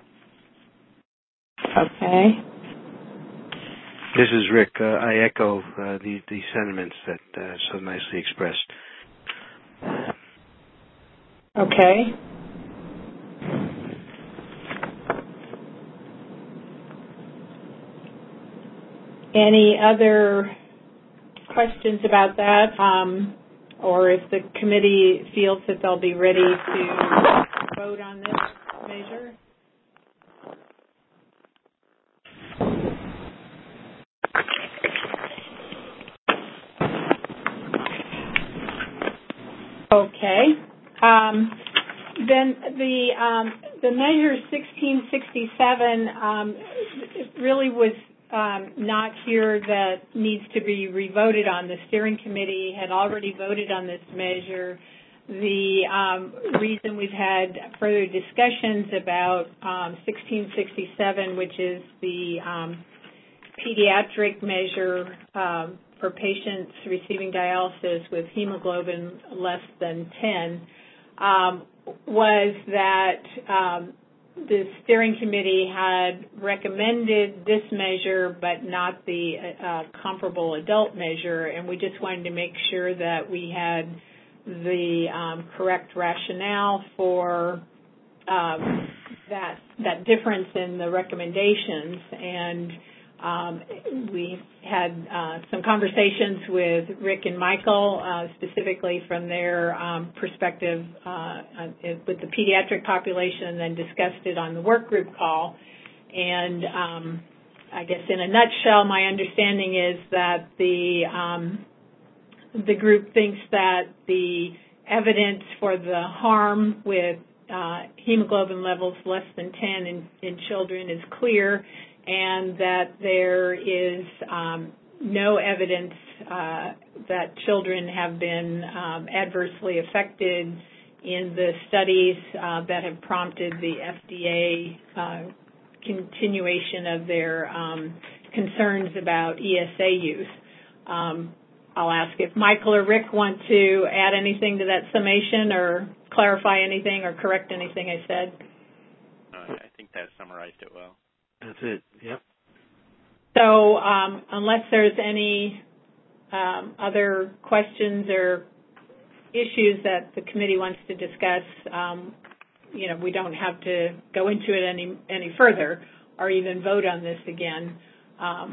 Okay. This is Rick. Uh, I echo uh, the, the sentiments that uh, so nicely expressed. Okay. Any other questions about that? Um, or if the committee feels that they'll be ready to vote on this measure? Okay. Um, then the um, the measure sixteen sixty-seven um, it really was um, not here that needs to be revoted on. The steering committee had already voted on this measure. The um, reason we've had further discussions about um, sixteen sixty-seven, which is the um, pediatric measure um, for patients receiving dialysis with hemoglobin less than ten, um, was that um, the steering committee had recommended this measure but not the uh, comparable adult measure, and we just wanted to make sure that we had the um, correct rationale for um, that that difference in the recommendations. And Um, we had uh, some conversations with Rick and Michael, uh, specifically from their um, perspective uh, with the pediatric population, and then discussed it on the work group call. And um, I guess in a nutshell, my understanding is that the um, the group thinks that the evidence for the harm with uh, hemoglobin levels less than ten in, in children is clear, and that there is um, no evidence uh, that children have been um, adversely affected in the studies uh, that have prompted the F D A uh, continuation of their um, concerns about E S A use. Um, I'll ask if Michael or Rick want to add anything to that summation or clarify anything or correct anything I said. Uh, I think that summarized it well. That's it. Yep. So um, unless there's any um, other questions or issues that the committee wants to discuss, um, you know, we don't have to go into it any any further or even vote on this again. Um,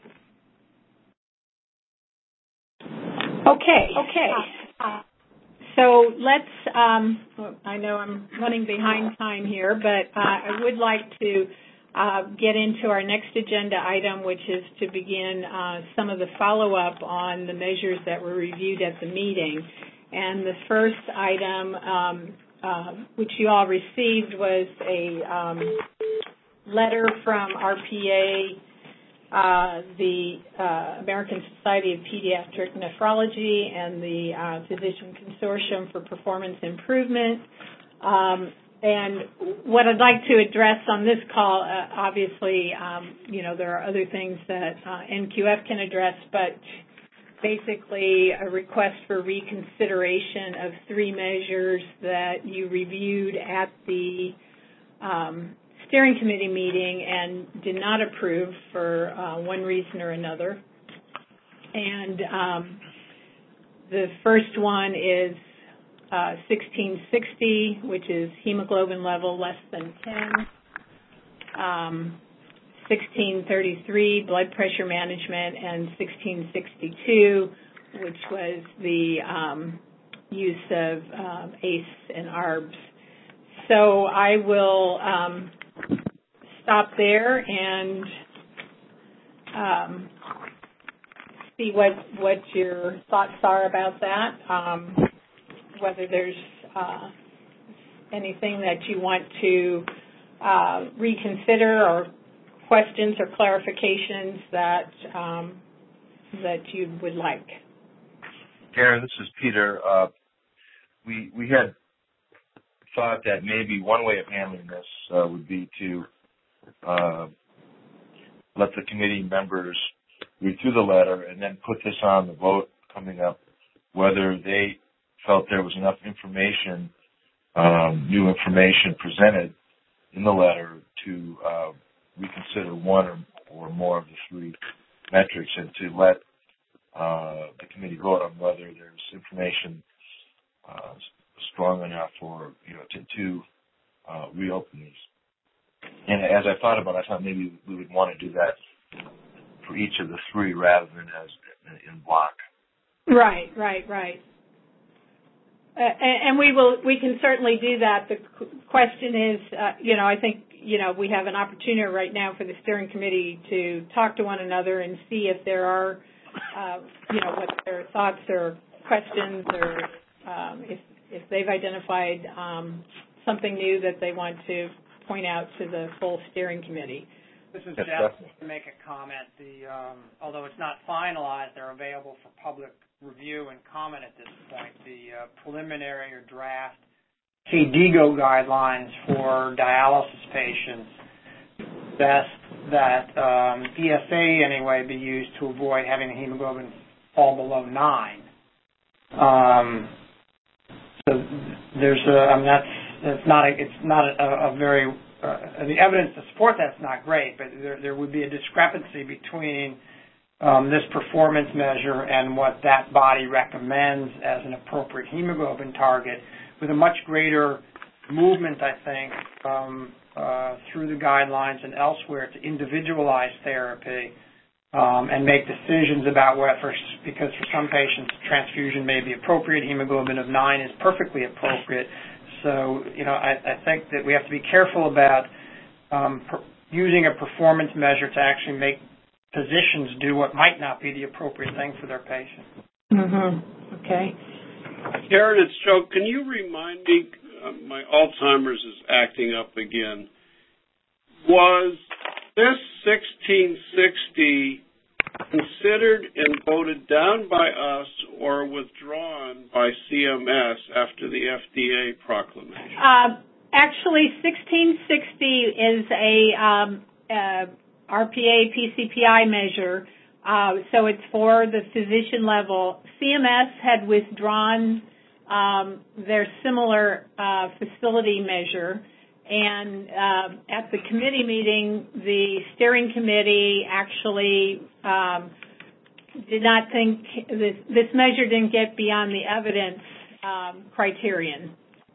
okay. Okay. so let's, um, I know I'm running behind time here, but uh, I would like to uh, get into our next agenda item, which is to begin uh, some of the follow-up on the measures that were reviewed at the meeting. And the first item, um, uh, which you all received, was a um, letter from R P A, Uh, the uh, American Society of Pediatric Nephrology, and the uh, Physician Consortium for Performance Improvement. Um, and what I'd like to address on this call, uh, obviously, um, you know, there are other things that uh, N Q F can address, but basically a request for reconsideration of three measures that you reviewed at the um, steering committee meeting and did not approve for uh, one reason or another. And um, the first one is uh, sixteen sixty, which is hemoglobin level less than ten. Um, sixteen thirty-three, blood pressure management, and sixteen sixty-two, which was the um, use of um, A C E and A R B S. So I will um, stop there and um, see what what your thoughts are about that, um, whether there's uh, anything that you want to uh, reconsider or questions or clarifications that um, that you would like. Karen, this is Peter. Uh, we we had thought that maybe one way of handling this uh, would be to uh, let the committee members read through the letter and then put this on the vote coming up, whether they felt there was enough information, um, new information presented in the letter to uh, reconsider one or, or more of the three metrics, and to let uh, the committee vote on whether there's information uh, strong enough for, you know, to, to uh, reopen these. And as I thought about it, I thought maybe we would want to do that for each of the three rather than as in block. Right, right, right. Uh, and, and we will, we can certainly do that. The question is, uh, you know, I think, you know, we have an opportunity right now for the steering committee to talk to one another and see if there are, uh, you know, what their thoughts or questions, or um, if if they've identified um, something new that they want to point out to the full steering committee. This is Jeff. To make a comment, the um, although it's not finalized, they're available for public review and comment at this point. The uh, preliminary or draft K D I G O guidelines for dialysis patients best that um, E S A anyway be used to avoid having the hemoglobin fall below nine. Um, so there's a, I mean that's that's not a, it's not a, a very uh, the evidence to support that's not great, but there there would be a discrepancy between um, this performance measure and what that body recommends as an appropriate hemoglobin target, with a much greater movement, I think, um, uh, through the guidelines and elsewhere to individualize therapy um, and make decisions about what, for, because for some patients transfusion may be appropriate, hemoglobin of nine is perfectly appropriate. So, you know, I, I think that we have to be careful about um, per, using a performance measure to actually make physicians do what might not be the appropriate thing for their patient. Mm-hmm. Okay. Karen, it's Joe. Can you remind me, uh, my Alzheimer's is acting up again. Was this sixteen sixty considered and voted down by us or withdrawn by C M S after the F D A proclamation? Uh, actually, sixteen sixty is a um, uh, R P A P C P I measure. Uh, so it's for the physician level. C M S had withdrawn um, their similar uh, facility measure, and uh, at the committee meeting, the steering committee actually um, did not think this, this measure didn't get beyond the evidence um, criterion.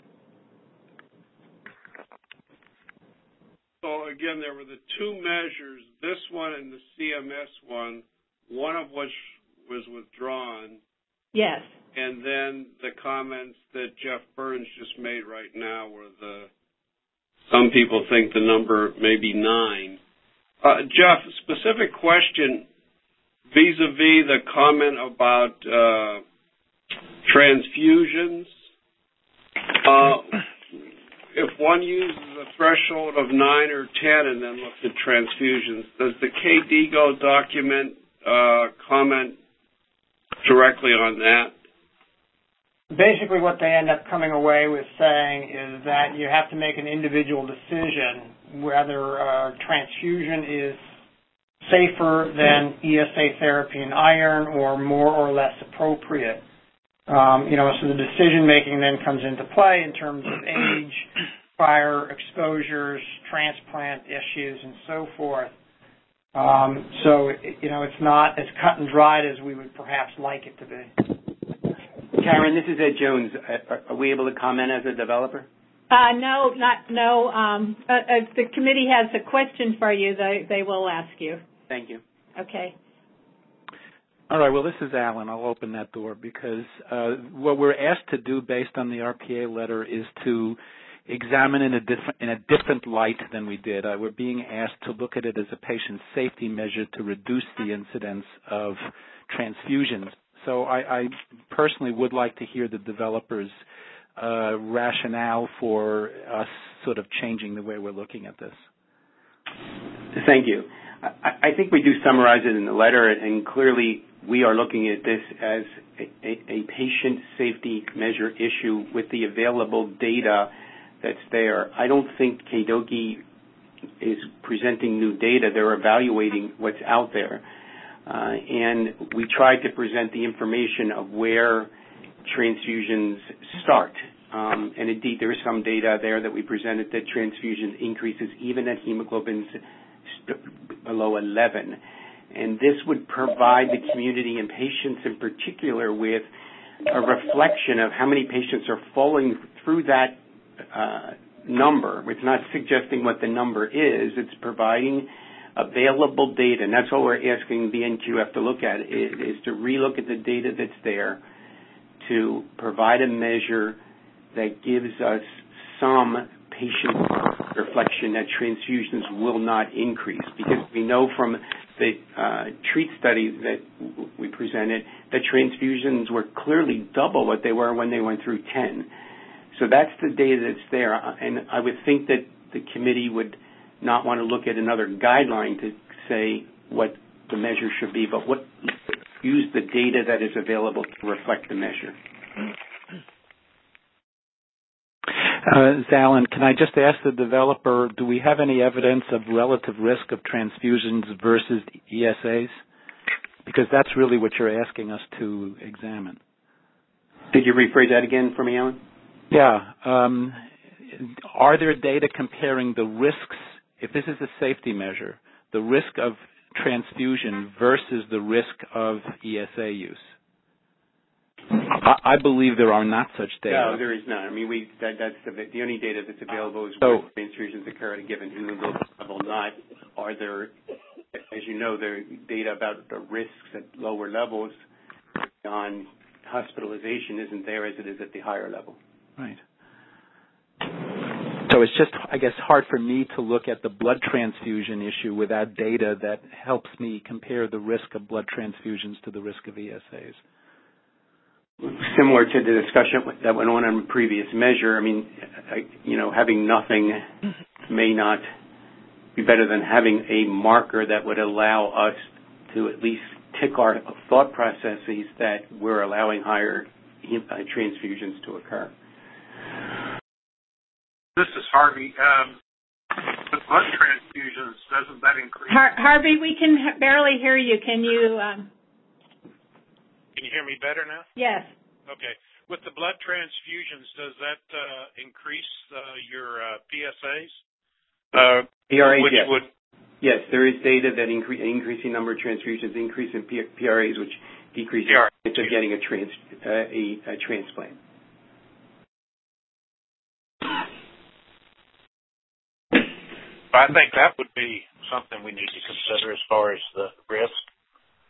So again, there were the two measures, this one and the C M S one, one of which was withdrawn. Yes. and then the comments that Jeff Burns just made right now, where the some people think the number may be nine. Uh, Jeff, specific question vis-a-vis the comment about uh, transfusions. Uh, if one uses a threshold of nine or ten and then looks at transfusions, does the K D I G O document uh, comment directly on that? Basically what they end up coming away with saying is that you have to make an individual decision whether uh, transfusion is safer than E S A therapy and iron or more or less appropriate. Um, you know, so the decision-making then comes into play in terms of age, prior exposures, transplant issues, and so forth. Um, so, you know, it's not as cut and dried as we would perhaps like it to be. Karen, this is Ed Jones. Are, are we able to comment as a developer? Uh, no, not no. Um, uh, if the committee has a question for you, they, they will ask you. Thank you. Okay. All right, well, this is Alan. I'll open that door because uh, what we're asked to do based on the R P A letter is to examine in a different, in a different light than we did. Uh, we're being asked to look at it as a patient safety measure to reduce the incidence of transfusions. So I, I personally would like to hear the developers' uh, rationale for us sort of changing the way we're looking at this. Thank you. I, I think we do summarize it in the letter, and clearly we are looking at this as a, a, a patient safety measure issue with the available data that's there. I don't think K D O G I is presenting new data. They're evaluating what's out there. Uh, and we tried to present the information of where transfusions start. Um, and indeed, there is some data there that we presented that transfusion increases even at hemoglobins st- below eleven. And this would provide the community and patients in particular with a reflection of how many patients are falling through that uh, number. It's not suggesting what the number is. It's providing available data, and that's what we're asking the N Q F to look at, is, is to relook at the data that's there to provide a measure that gives us some patient reflection that transfusions will not increase, because we know from the uh, TREAT study that we presented that transfusions were clearly double what they were when they went through ten. So that's the data that's there, and I would think that the committee would not want to look at another guideline to say what the measure should be, but what use the data that is available to reflect the measure. Uh, Zalin, can I just ask the developer, do we have any evidence of relative risk of transfusions versus E S As? Because that's really what you're asking us to examine. Could you rephrase that again for me, Alan? Yeah. Um, are there data comparing the risks, if this is a safety measure, the risk of transfusion versus the risk of E S A use? I, I believe there are not such data. No, there is not. I mean, we that, that's the, the only data that's available is so, where transfusions occur at a given hemoglobin level. Not are there, as you know, there are data about the risks at lower levels on hospitalization isn't there as it is at the higher level. Right. So it's just, I guess, hard for me to look at the blood transfusion issue without data that helps me compare the risk of blood transfusions to the risk of E S As. Similar to the discussion that went on in a previous measure, I mean, I, you know, having nothing may not be better than having a marker that would allow us to at least tick our thought processes that we're allowing higher transfusions to occur. This is Harvey. Um, with blood transfusions, doesn't that increase? Har- Harvey, we can barely hear you. Can you? Um... Can you hear me better now? Yes. Okay. With the blood transfusions, does that uh, increase uh, your uh, P S As? Uh, P R As, which yes. Would... Yes, there is data that incre- increasing number of transfusions increase in P- PRAs, which decreases the chance of getting a, trans- uh, a, a transplant. I think that would be something we need to consider as far as the risk.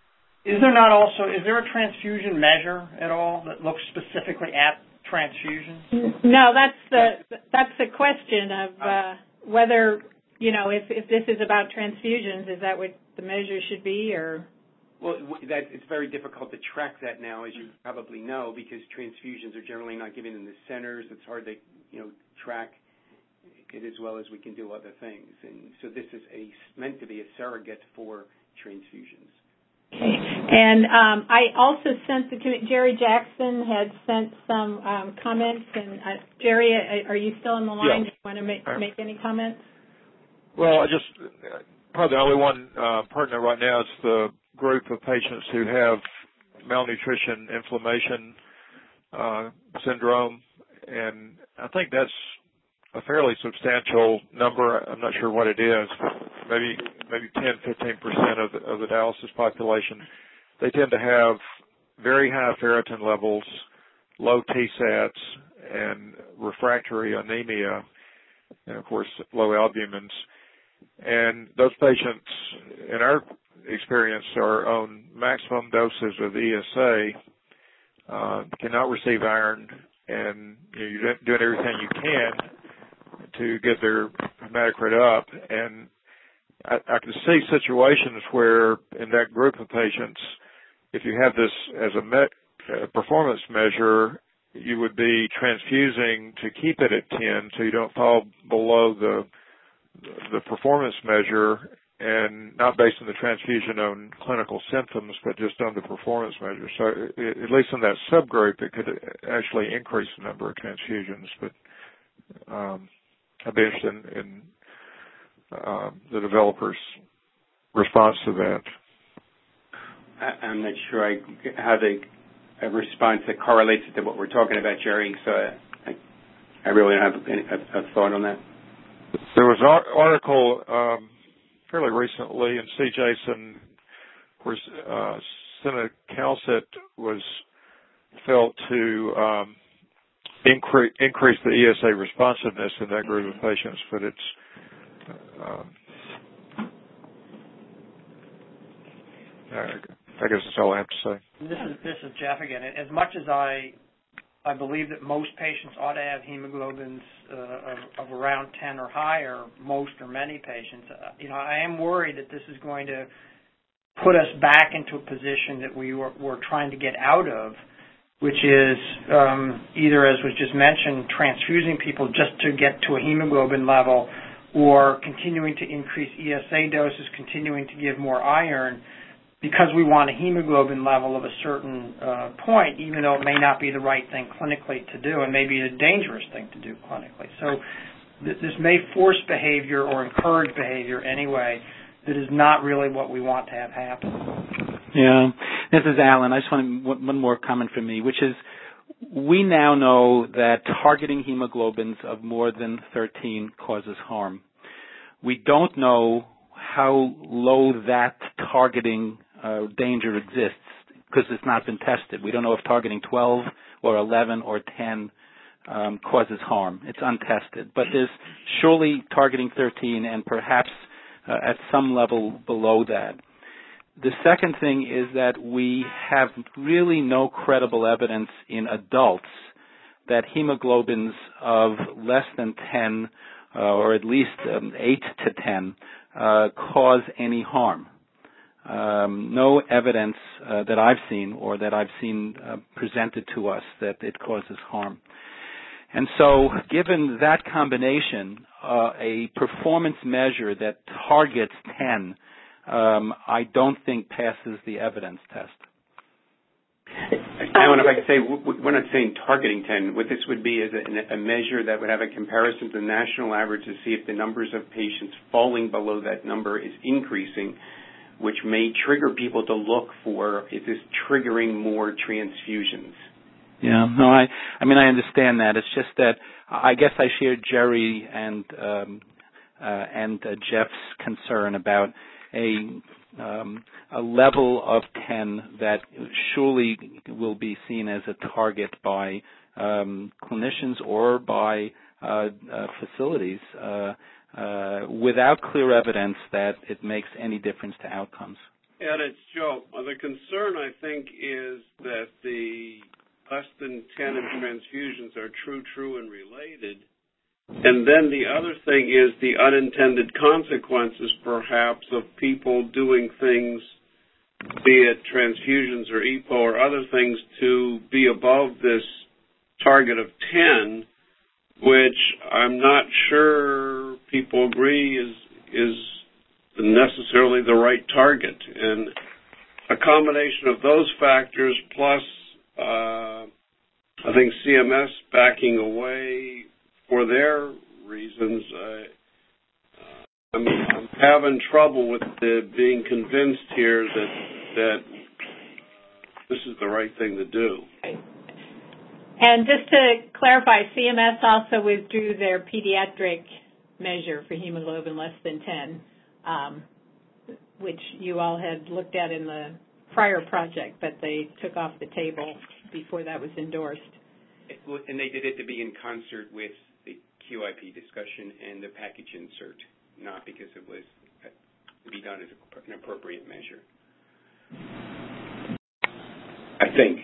Is there not also, is there a transfusion measure at all that looks specifically at transfusions? No, that's the that's the question of uh, whether, you know, if, if this is about transfusions, is that what the measure should be, or? Well, that, it's very difficult to track that now, as you probably know, because transfusions are generally not given in the centers. It's hard to, you know, track it as well as we can do other things. And so this is a, meant to be a surrogate for transfusions. Okay. And um, I also sent the Jerry Jackson had sent some um, comments. And uh, Jerry, are you still on the line? Yeah. Do you want to make, make any comments? Well, I just probably the only one uh, pertinent right now is the group of patients who have malnutrition, inflammation uh, syndrome, and I think that's a fairly substantial number. I'm not sure what it is, but maybe maybe ten, fifteen percent of the, of the dialysis population. They tend to have very high ferritin levels, low T SATs, and refractory anemia, and of course low albumins. And those patients, in our experience, are on maximum doses of E S A, uh, cannot receive iron, and you know, you're doing everything you can to get their hematocrit up. And I, I can see situations where in that group of patients, if you have this as a, me- a performance measure, you would be transfusing to keep it at ten so you don't fall below the the performance measure, and not based on the transfusion on clinical symptoms, but just on the performance measure. So at least in that subgroup, it could actually increase the number of transfusions. But um, I'd be interested in, in um, the developers' response to that. I, I'm not sure I have a, a response that correlates to what we're talking about, Jerry, so I, I really don't have any, a, a thought on that. There was an article um, fairly recently in C. Jason where uh, cinacalcet was felt to um, increase, increase the E S A responsiveness in that group of patients, but it's um, I guess that's all I have to say. This is this is Jeff again. As much as I I believe that most patients ought to have hemoglobins uh, of, of around ten or higher, most or many patients. Uh, you know, I am worried that this is going to put us back into a position that we were, were trying to get out of, which is um, either, as was just mentioned, transfusing people just to get to a hemoglobin level, or continuing to increase E S A doses, continuing to give more iron, because we want a hemoglobin level of a certain uh, point, even though it may not be the right thing clinically to do and may be a dangerous thing to do clinically. So th- this may force behavior or encourage behavior anyway that is not really what we want to have happen. Yeah. This is Alan. I just want to, one more comment from me, which is we now know that targeting hemoglobins of more than thirteen causes harm. We don't know how low that targeting uh, danger exists because it's not been tested. We don't know if targeting twelve or eleven or ten um, causes harm. It's untested. But there's surely targeting thirteen and perhaps uh, at some level below that. The second thing is that we have really no credible evidence in adults that hemoglobins of less than ten uh, or at least um, eight to ten uh, cause any harm. Um, no evidence uh, that I've seen or that I've seen uh, presented to us that it causes harm. And so given that combination, uh, a performance measure that targets ten, um, I don't think passes the evidence test. Alan, if I could say, we're not saying targeting ten. What this would be is a, a measure that would have a comparison to the national average to see if the numbers of patients falling below that number is increasing, which may trigger people to look for, is this triggering more transfusions? Yeah, no, I, I mean, I understand that. It's just that I guess I share Jerry and um, uh, and uh, Jeff's concern about a um, a level of ten that surely will be seen as a target by um, clinicians or by uh, uh, facilities uh, uh, without clear evidence that it makes any difference to outcomes. Uh, Ed, it's Joe. Well, the concern, I think, is that the less than ten in transfusions are true, true, and related. And then the other thing is the unintended consequences, perhaps, of people doing things, be it transfusions or E P O or other things, to be above this target of ten, which I'm not sure people agree is is necessarily the right target. And a combination of those factors plus uh, I think C M S backing away for their reasons, uh, I'm, I'm having trouble with the, being convinced here that that this is the right thing to do. And just to clarify, C M S also withdrew their pediatric measure for hemoglobin less than ten, um, which you all had looked at in the prior project, but they took off the table before that was endorsed. And they did it to be in concert with the Q I P discussion and the package insert, not because it was to be done as an appropriate measure. I think.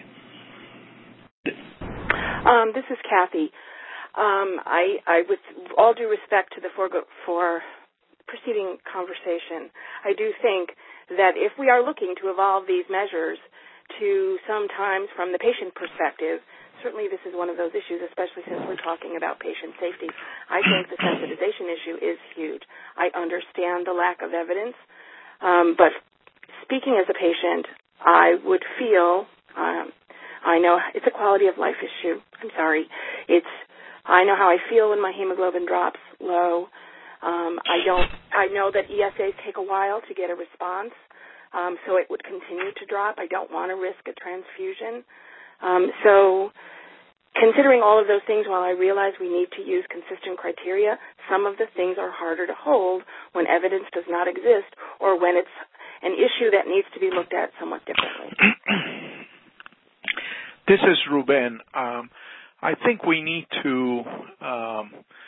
Um, this is Kathy. Um, I, I, with all due respect to the forego, for preceding conversation, I do think that if we are looking to evolve these measures to sometimes from the patient perspective, certainly this is one of those issues, especially since we're talking about patient safety. I think the sensitization issue is huge. I understand the lack of evidence, um, but speaking as a patient, I would feel, um, I know it's a quality of life issue. I'm sorry. It's, I know how I feel when my hemoglobin drops low. Um, I don't, I know that E S As take a while to get a response, um, so it would continue to drop. I don't want to risk a transfusion. Um, so considering all of those things, while I realize we need to use consistent criteria, some of the things are harder to hold when evidence does not exist or when it's an issue that needs to be looked at somewhat differently. This is Ruben. Um, I think we need to um,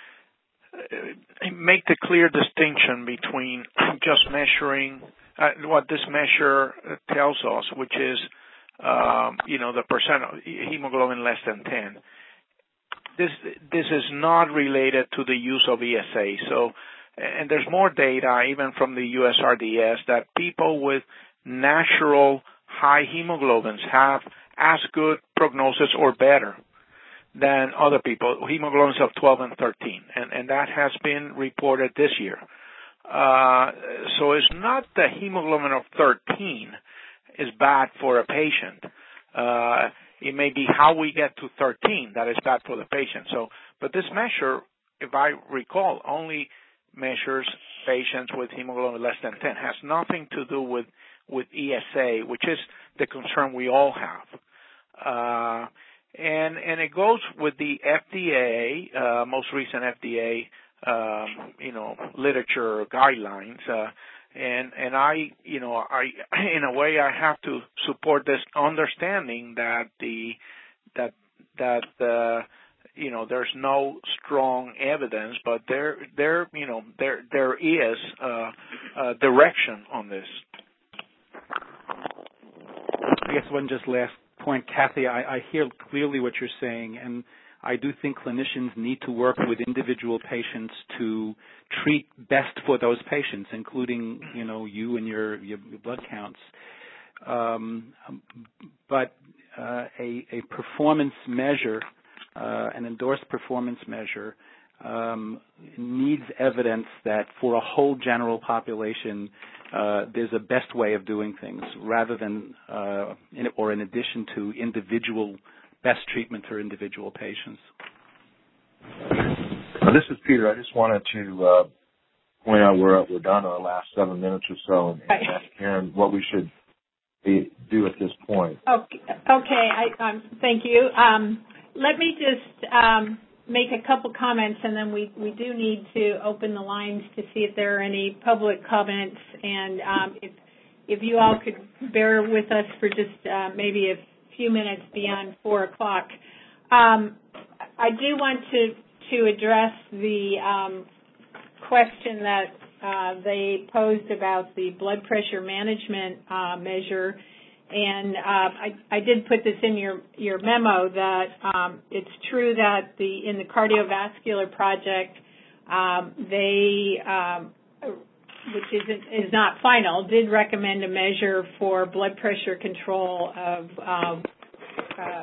make the clear distinction between just measuring uh, what this measure tells us, which is Um, you know, the percent of hemoglobin less than ten. This this is not related to the use of E S A. So, and there's more data, even from the U S R D S, that people with natural high hemoglobins have as good prognosis or better than other people, hemoglobins of twelve and thirteen, and, and that has been reported this year. Uh, so it's not the hemoglobin of thirteen is bad for a patient. Uh, it may be how we get to thirteen that is bad for the patient. So, but this measure, if I recall, only measures patients with hemoglobin less than ten. Has nothing to do with, with E S A, which is the concern we all have. Uh, and, and it goes with the F D A, uh, most recent F D A, um, you know, literature guidelines, uh, And and I, you know, I in a way I have to support this understanding that the that that uh, you know there's no strong evidence, but there there you know there there is uh, uh, direction on this. I guess one just last point, Kathy. I, I hear clearly what you're saying, and I do think clinicians need to work with individual patients to treat best for those patients, including, you know, you and your, your blood counts. Um, but uh, a, a performance measure, uh, an endorsed performance measure, um, needs evidence that for a whole general population, uh, there's a best way of doing things, rather than uh, in, or in addition to individual best treatment for individual patients. Now, this is Peter. I just wanted to uh, point out we're, we're down to our last seven minutes or so, and, and ask Karen what we should be, do at this point. Okay, okay I, um, thank you. Um, let me just um, make a couple comments, and then we, we do need to open the lines to see if there are any public comments, and um, if, if you all could bear with us for just uh, maybe a few minutes beyond four o'clock. Um, I do want to, to address the um, question that uh, they posed about the blood pressure management uh, measure. And uh, I, I did put this in your, your memo that um, it's true that the in the cardiovascular project, um, they, um, which is, is not final, did recommend a measure for blood pressure control of uh, uh,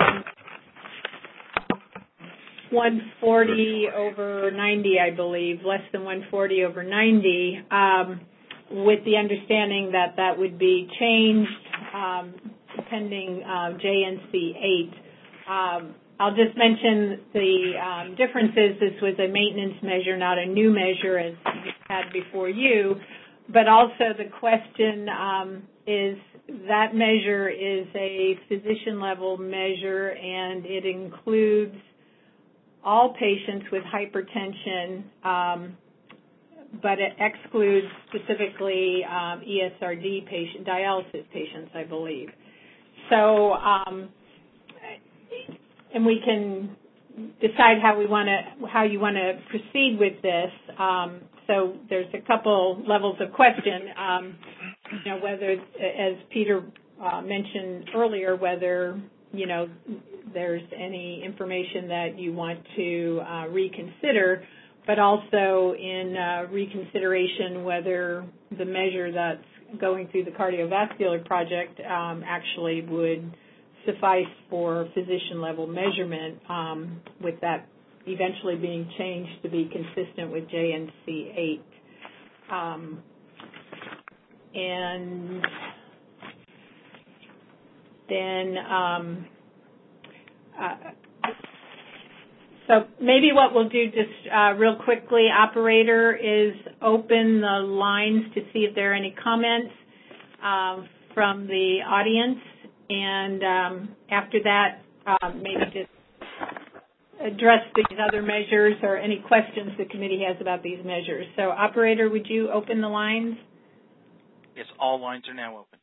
one forty over ninety, I believe, less than one forty over ninety, um, with the understanding that that would be changed um, pending uh, J N C eight. Um, I'll just mention the um, differences. This was a maintenance measure, not a new measure as we had before you. But also the question um, is that measure is a physician-level measure, and it includes all patients with hypertension, um, but it excludes specifically um, E S R D patient, dialysis patients, I believe. So, um, and we can decide how we want to, how you want to proceed with this. Um, so there's a couple levels of question. Um, you know, whether, as Peter uh, mentioned earlier, whether you know there's any information that you want to uh, reconsider, but also in uh, reconsideration whether the measure that's going through the cardiovascular project um, actually would suffice for physician-level measurement, um, with that eventually being changed to be consistent with J N C eight. Um, and then um, uh, so maybe what we'll do just uh, real quickly, operator, is open the lines to see if there are any comments uh, from the audience. And um, after that, uh, maybe just address these other measures or any questions the committee has about these measures. So, operator, would you open the lines? Yes, all lines are now open.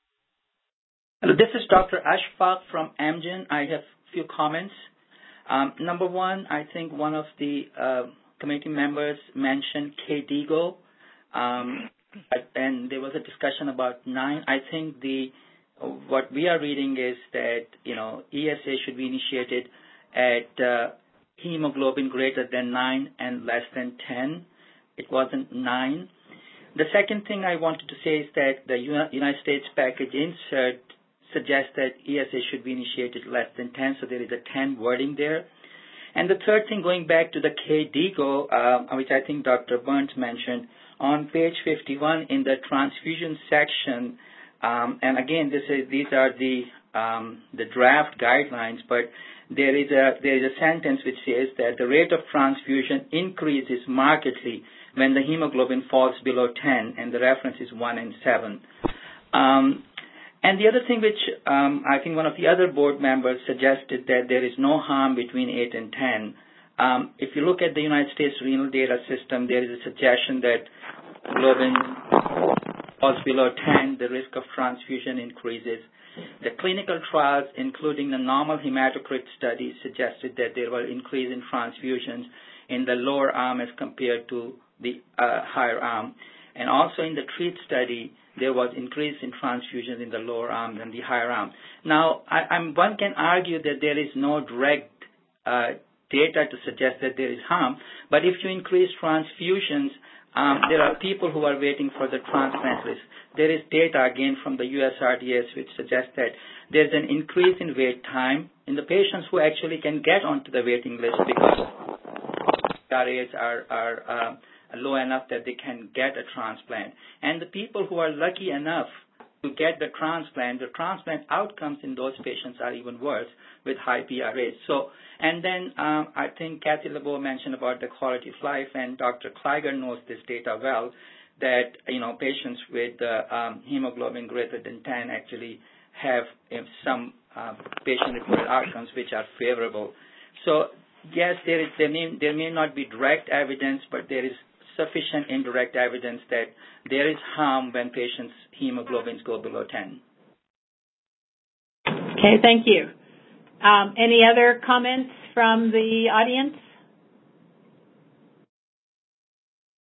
Hello, this is Doctor Ashfaq from Amgen. I have a few comments. Um, number one, I think one of the uh, committee members mentioned KDIGO, um, and there was a discussion about nine. I think the what we are reading is that, you know, E S A should be initiated at uh, hemoglobin greater than nine and less than ten. It wasn't nine. The second thing I wanted to say is that the United States package insert suggests that E S A should be initiated less than ten, so there is a ten wording there. And the third thing, going back to the KDIGO, uh, which I think Doctor Burns mentioned, on page fifty-one in the transfusion section, Um, and again, this is, these are the um, the draft guidelines, but there is a there is a sentence which says that the rate of transfusion increases markedly when the hemoglobin falls below ten, and the reference is one and seven. Um, and the other thing which um, I think one of the other board members suggested that there is no harm between eight and ten. Um, if you look at the United States renal data system, there is a suggestion that globin falls below ten, the risk of transfusion increases. The clinical trials, including the normal hematocrit study, suggested that there were increase in transfusions in the lower arm as compared to the uh, higher arm. And also in the TREAT study, there was increase in transfusions in the lower arm than the higher arm. Now, I, I'm, one can argue that there is no direct uh, data to suggest that there is harm, but if you increase transfusions, Um, there are people who are waiting for the transplant list. There is data, again, from the U S R D S which suggests that there's an increase in wait time in the patients who actually can get onto the waiting list because R As are, are uh, low enough that they can get a transplant. And the people who are lucky enough to get the transplant, the transplant outcomes in those patients are even worse with high P R As. So, and then um, I think Kathy LeBeau mentioned about the quality of life, and Doctor Kleiger knows this data well, that, you know, patients with uh, um, hemoglobin greater than ten actually have uh, some uh, patient-reported outcomes which are favorable. So, yes, there is there may, there may not be direct evidence, but there is sufficient indirect evidence that there is harm when patients' hemoglobins go below ten. Okay, thank you. Um, any other comments from the audience?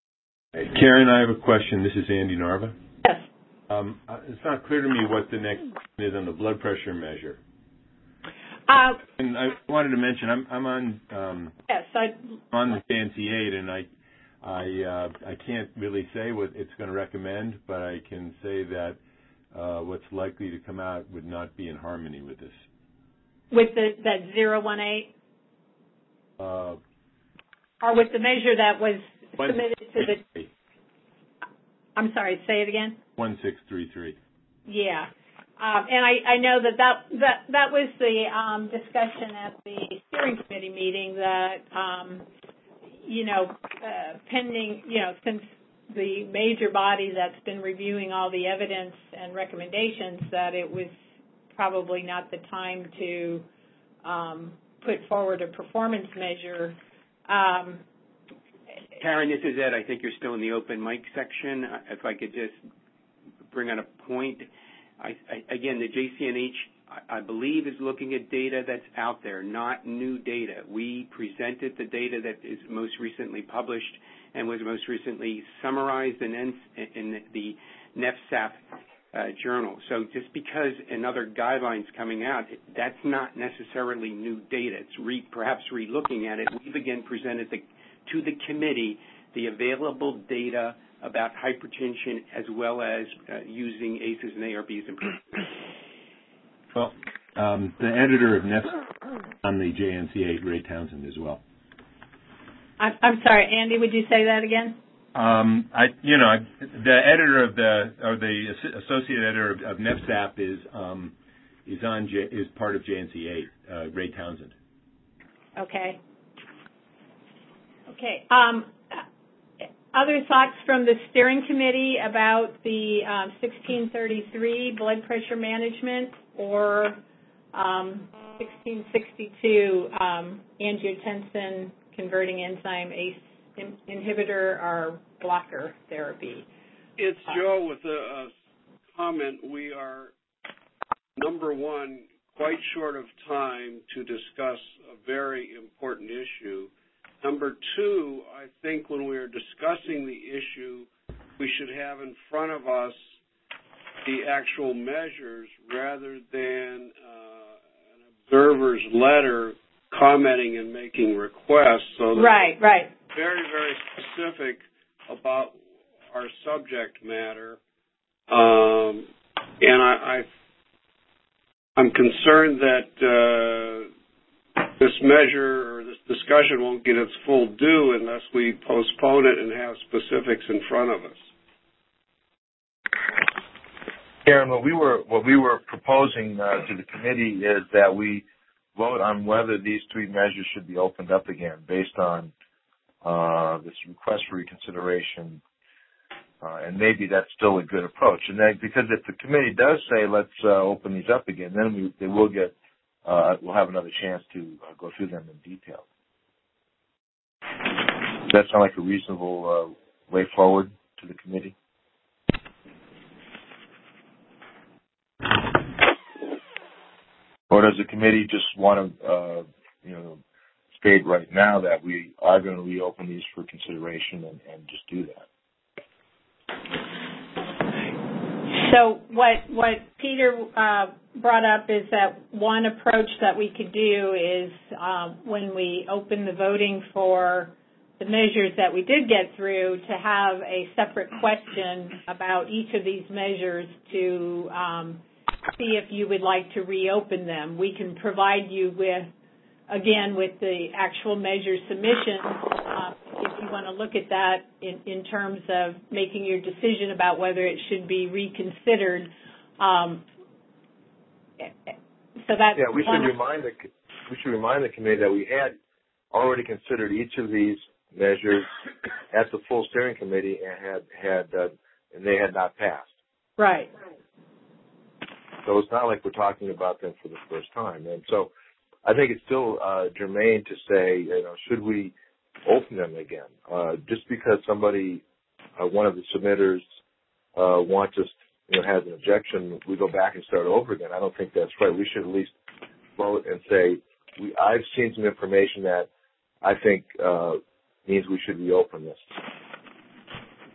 Hey, Karen, I have a question. This is Andy Narva. Yes. Um, it's not clear to me what the next is on the blood pressure measure. Uh, and I wanted to mention I'm, I'm on um, yes, I, on the J N C eight, and I I uh, I can't really say what it's going to recommend, but I can say that uh, what's likely to come out would not be in harmony with this. With the that zero one eight, uh, or with the measure that was submitted to the. I'm sorry. Say it again. One six three three. Yeah. Um, and I, I know that that, that, that was the um, discussion at the steering committee meeting that, um, you know, uh, pending, you know, since the major body that's been reviewing all the evidence and recommendations, that it was probably not the time to um, put forward a performance measure. Um, Karen, this is Ed. I think you're still in the open mic section. If I could just bring on a point. I, I, again, the J C N H, I, I believe, is looking at data that's out there, not new data. We presented the data that is most recently published and was most recently summarized in, in the N E F S A P uh, journal. So just because another guideline's coming out, that's not necessarily new data. It's re, perhaps re-looking at it. We've again presented the, to the committee the available data about hypertension as well as uh, using A C Es and A R Bs in person. Well, um, the editor of N E F S on the J N C eight, Ray Townsend, as well. I'm, I'm sorry, Andy, would you say that again? Um, I, you know, the editor of the, or the associate editor of, of N E F S A P is um, is on J, is part of J N C eight, uh, Ray Townsend. Okay. Okay. Um, Other thoughts from the steering committee about the um, sixteen thirty-three blood pressure management or um, sixteen sixty-two um, angiotensin converting enzyme A C E inhibitor or blocker therapy? It's Joe with a, a comment. We are, number one, quite short of time to discuss a very important issue. Number two, I think when we are discussing the issue, we should have in front of us the actual measures rather than uh, an observer's letter commenting and making requests. So that right, right. Very, very specific about our subject matter. Um, and I, I, I'm concerned that uh, this measure or this discussion won't get its full due unless we postpone it and have specifics in front of us. Karen, what we were what we were proposing uh, to the committee is that we vote on whether these three measures should be opened up again based on uh, this request for reconsideration, uh, and maybe that's still a good approach. And then, because if the committee does say let's uh, open these up again, then we, they will get uh, we'll have another chance to uh, go through them in detail. Does that sound like a reasonable uh, way forward to the committee? Or does the committee just want to, uh, you know, state right now that we are going to reopen these for consideration and, and just do that? So what what Peter uh, brought up is that one approach that we could do is um, when we open the voting for the measures that we did get through, to have a separate question about each of these measures to um, see if you would like to reopen them. We can provide you with, again, with the actual measure submission, uh, if you want to look at that in, in terms of making your decision about whether it should be reconsidered. Um, so that's yeah, we should remind the we should remind the committee that we had already considered each of these measures at the full steering committee and had had uh, and they had not passed. Right. So it's not like we're talking about them for the first time. And so I think it's still uh, germane to say, you know, should we open them again? Uh, just because somebody, uh, one of the submitters, uh, wants us, you know, has an objection, we go back and start over again. I don't think that's right. We should at least vote and say, we, I've seen some information that I think uh, means we should reopen this.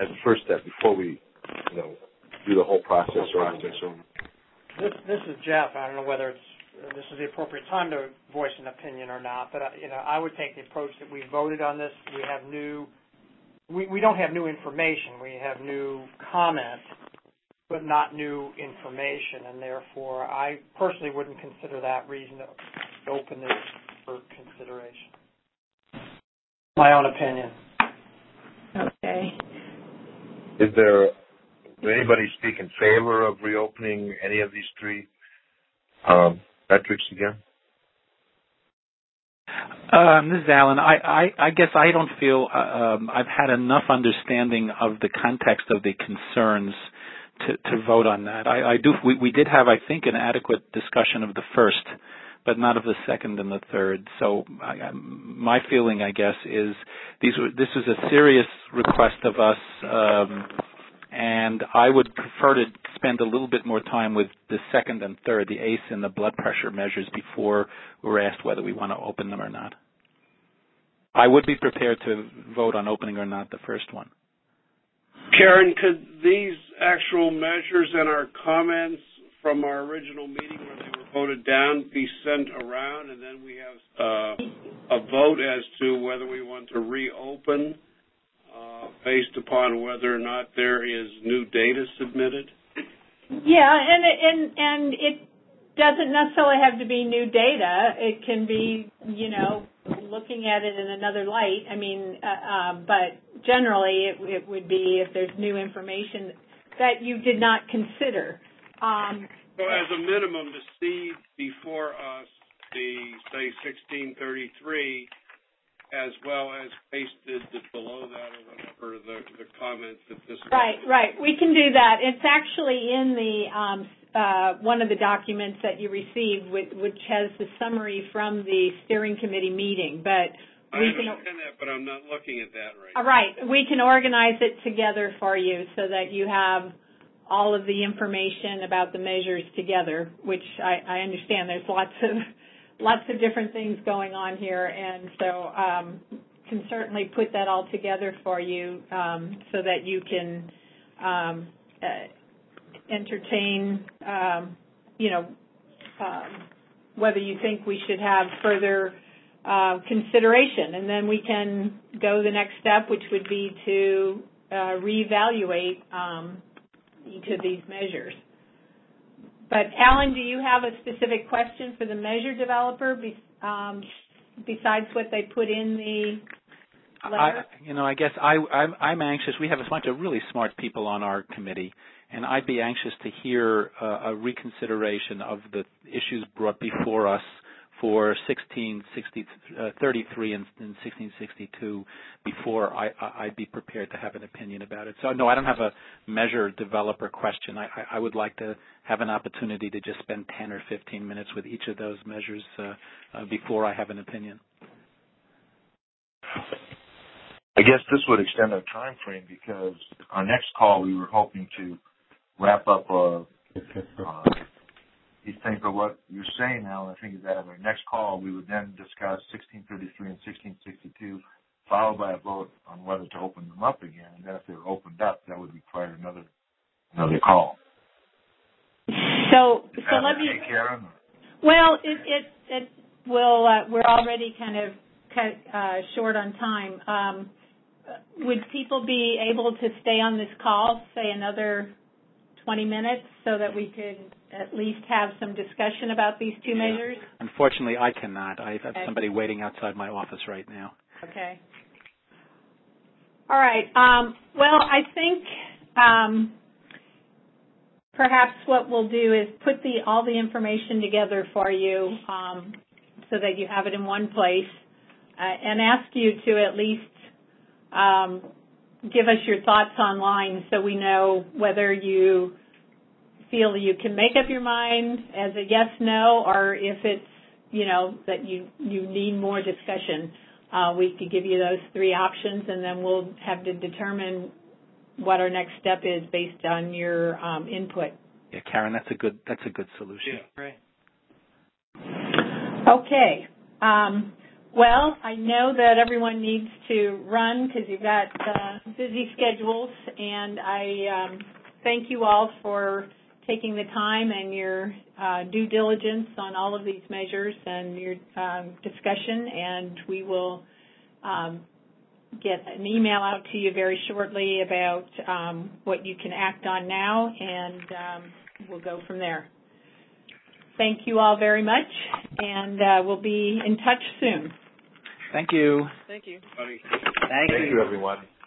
as a first step before we, you know, do the whole process over. This, this is Jeff. I don't know whether it's this is the appropriate time to voice an opinion or not, but uh, you know, I would take the approach that we voted on this. We have new, we, we don't have new information. We have new comment, but not new information, and therefore, I personally wouldn't consider that reason to open this for consideration. My own opinion. Okay. Is there, would anybody speak in favor of reopening any of these three um, metrics again? Um, this is Alan. I, I, I guess I don't feel uh, um, I've had enough understanding of the context of the concerns to, to vote on that. I, I do. We, we did have, I think, an adequate discussion of the first, but not of the second and the third. So I, my feeling, I guess, is these were, this was a serious request of us, um, and I would prefer to spend a little bit more time with the second and third, the A C E and the blood pressure measures, before we're asked whether we want to open them or not. I would be prepared to vote on opening or not the first one. Karen, could these actual measures and our comments from our original meeting where they were voted down be sent around, and then we have uh, a vote as to whether we want to reopen uh, based upon whether or not there is new data submitted? Yeah, and and and it doesn't necessarily have to be new data. It can be, you know, looking at it in another light. I mean, uh, uh, but generally it, it would be if there's new information that you did not consider. Um, so as a minimum, to see before us the, say, sixteen thirty-three, as well as pasted below that or whatever, the, the comments that this... Right, right. We can do that. It's actually in the um, uh, one of the documents that you received, which, which has the summary from the steering committee meeting. But I we can, understand that, but I'm not looking at that right now. Right. We can organize it together for you so that you have all of the information about the measures together, which I, I understand there's lots of lots of different things going on here, and so um, can certainly put that all together for you um, so that you can um, uh, entertain, um, you know, um, whether you think we should have further uh, consideration, and then we can go the next step, which would be to uh, reevaluate um, each of these measures. But, Alan, do you have a specific question for the measure developer be, um, besides what they put in the letter? I, you know, I guess I, I'm, I'm anxious. We have a bunch of really smart people on our committee, and I'd be anxious to hear uh, a reconsideration of the issues brought before us for sixteen thirty-three and, and sixteen sixty-two before I, I'd be prepared to have an opinion about it. So, no, I don't have a measure developer question. I, I would like to have an opportunity to just spend ten or fifteen minutes with each of those measures uh, uh, before I have an opinion. I guess this would extend our time frame because our next call we were hoping to wrap up uh, uh, you think of what you're saying now, I think that at our next call we would then discuss sixteen thirty-three and sixteen sixty-two, followed by a vote on whether to open them up again. And then if they were opened up, that would require another another call. So, so let me. Okay, Karen? Well, it it it will. Uh, we're already kind of cut uh, short on time. Um, would people be able to stay on this call, say another twenty minutes, so that we could at least have some discussion about these two yeah. measures? Unfortunately, I cannot. I have okay. somebody waiting outside my office right now. Okay. All right. Um, well, I think um, perhaps what we'll do is put the all the information together for you um, so that you have it in one place uh, and ask you to at least um, give us your thoughts online so we know whether you feel you can make up your mind as a yes, no, or if it's, you know, that you, you need more discussion. Uh, we could give you those three options, and then we'll have to determine what our next step is based on your um, input. Yeah, Karen, that's a good that's a good solution. Yeah, right. Okay. Um, Well, I know that everyone needs to run because you've got uh, busy schedules, and I um, thank you all for taking the time and your uh, due diligence on all of these measures and your um, discussion, and we will um, get an email out to you very shortly about um, what you can act on now, and um, we'll go from there. Thank you all very much, and uh, we'll be in touch soon. Thank you. Thank you. Thank Thank you, everyone.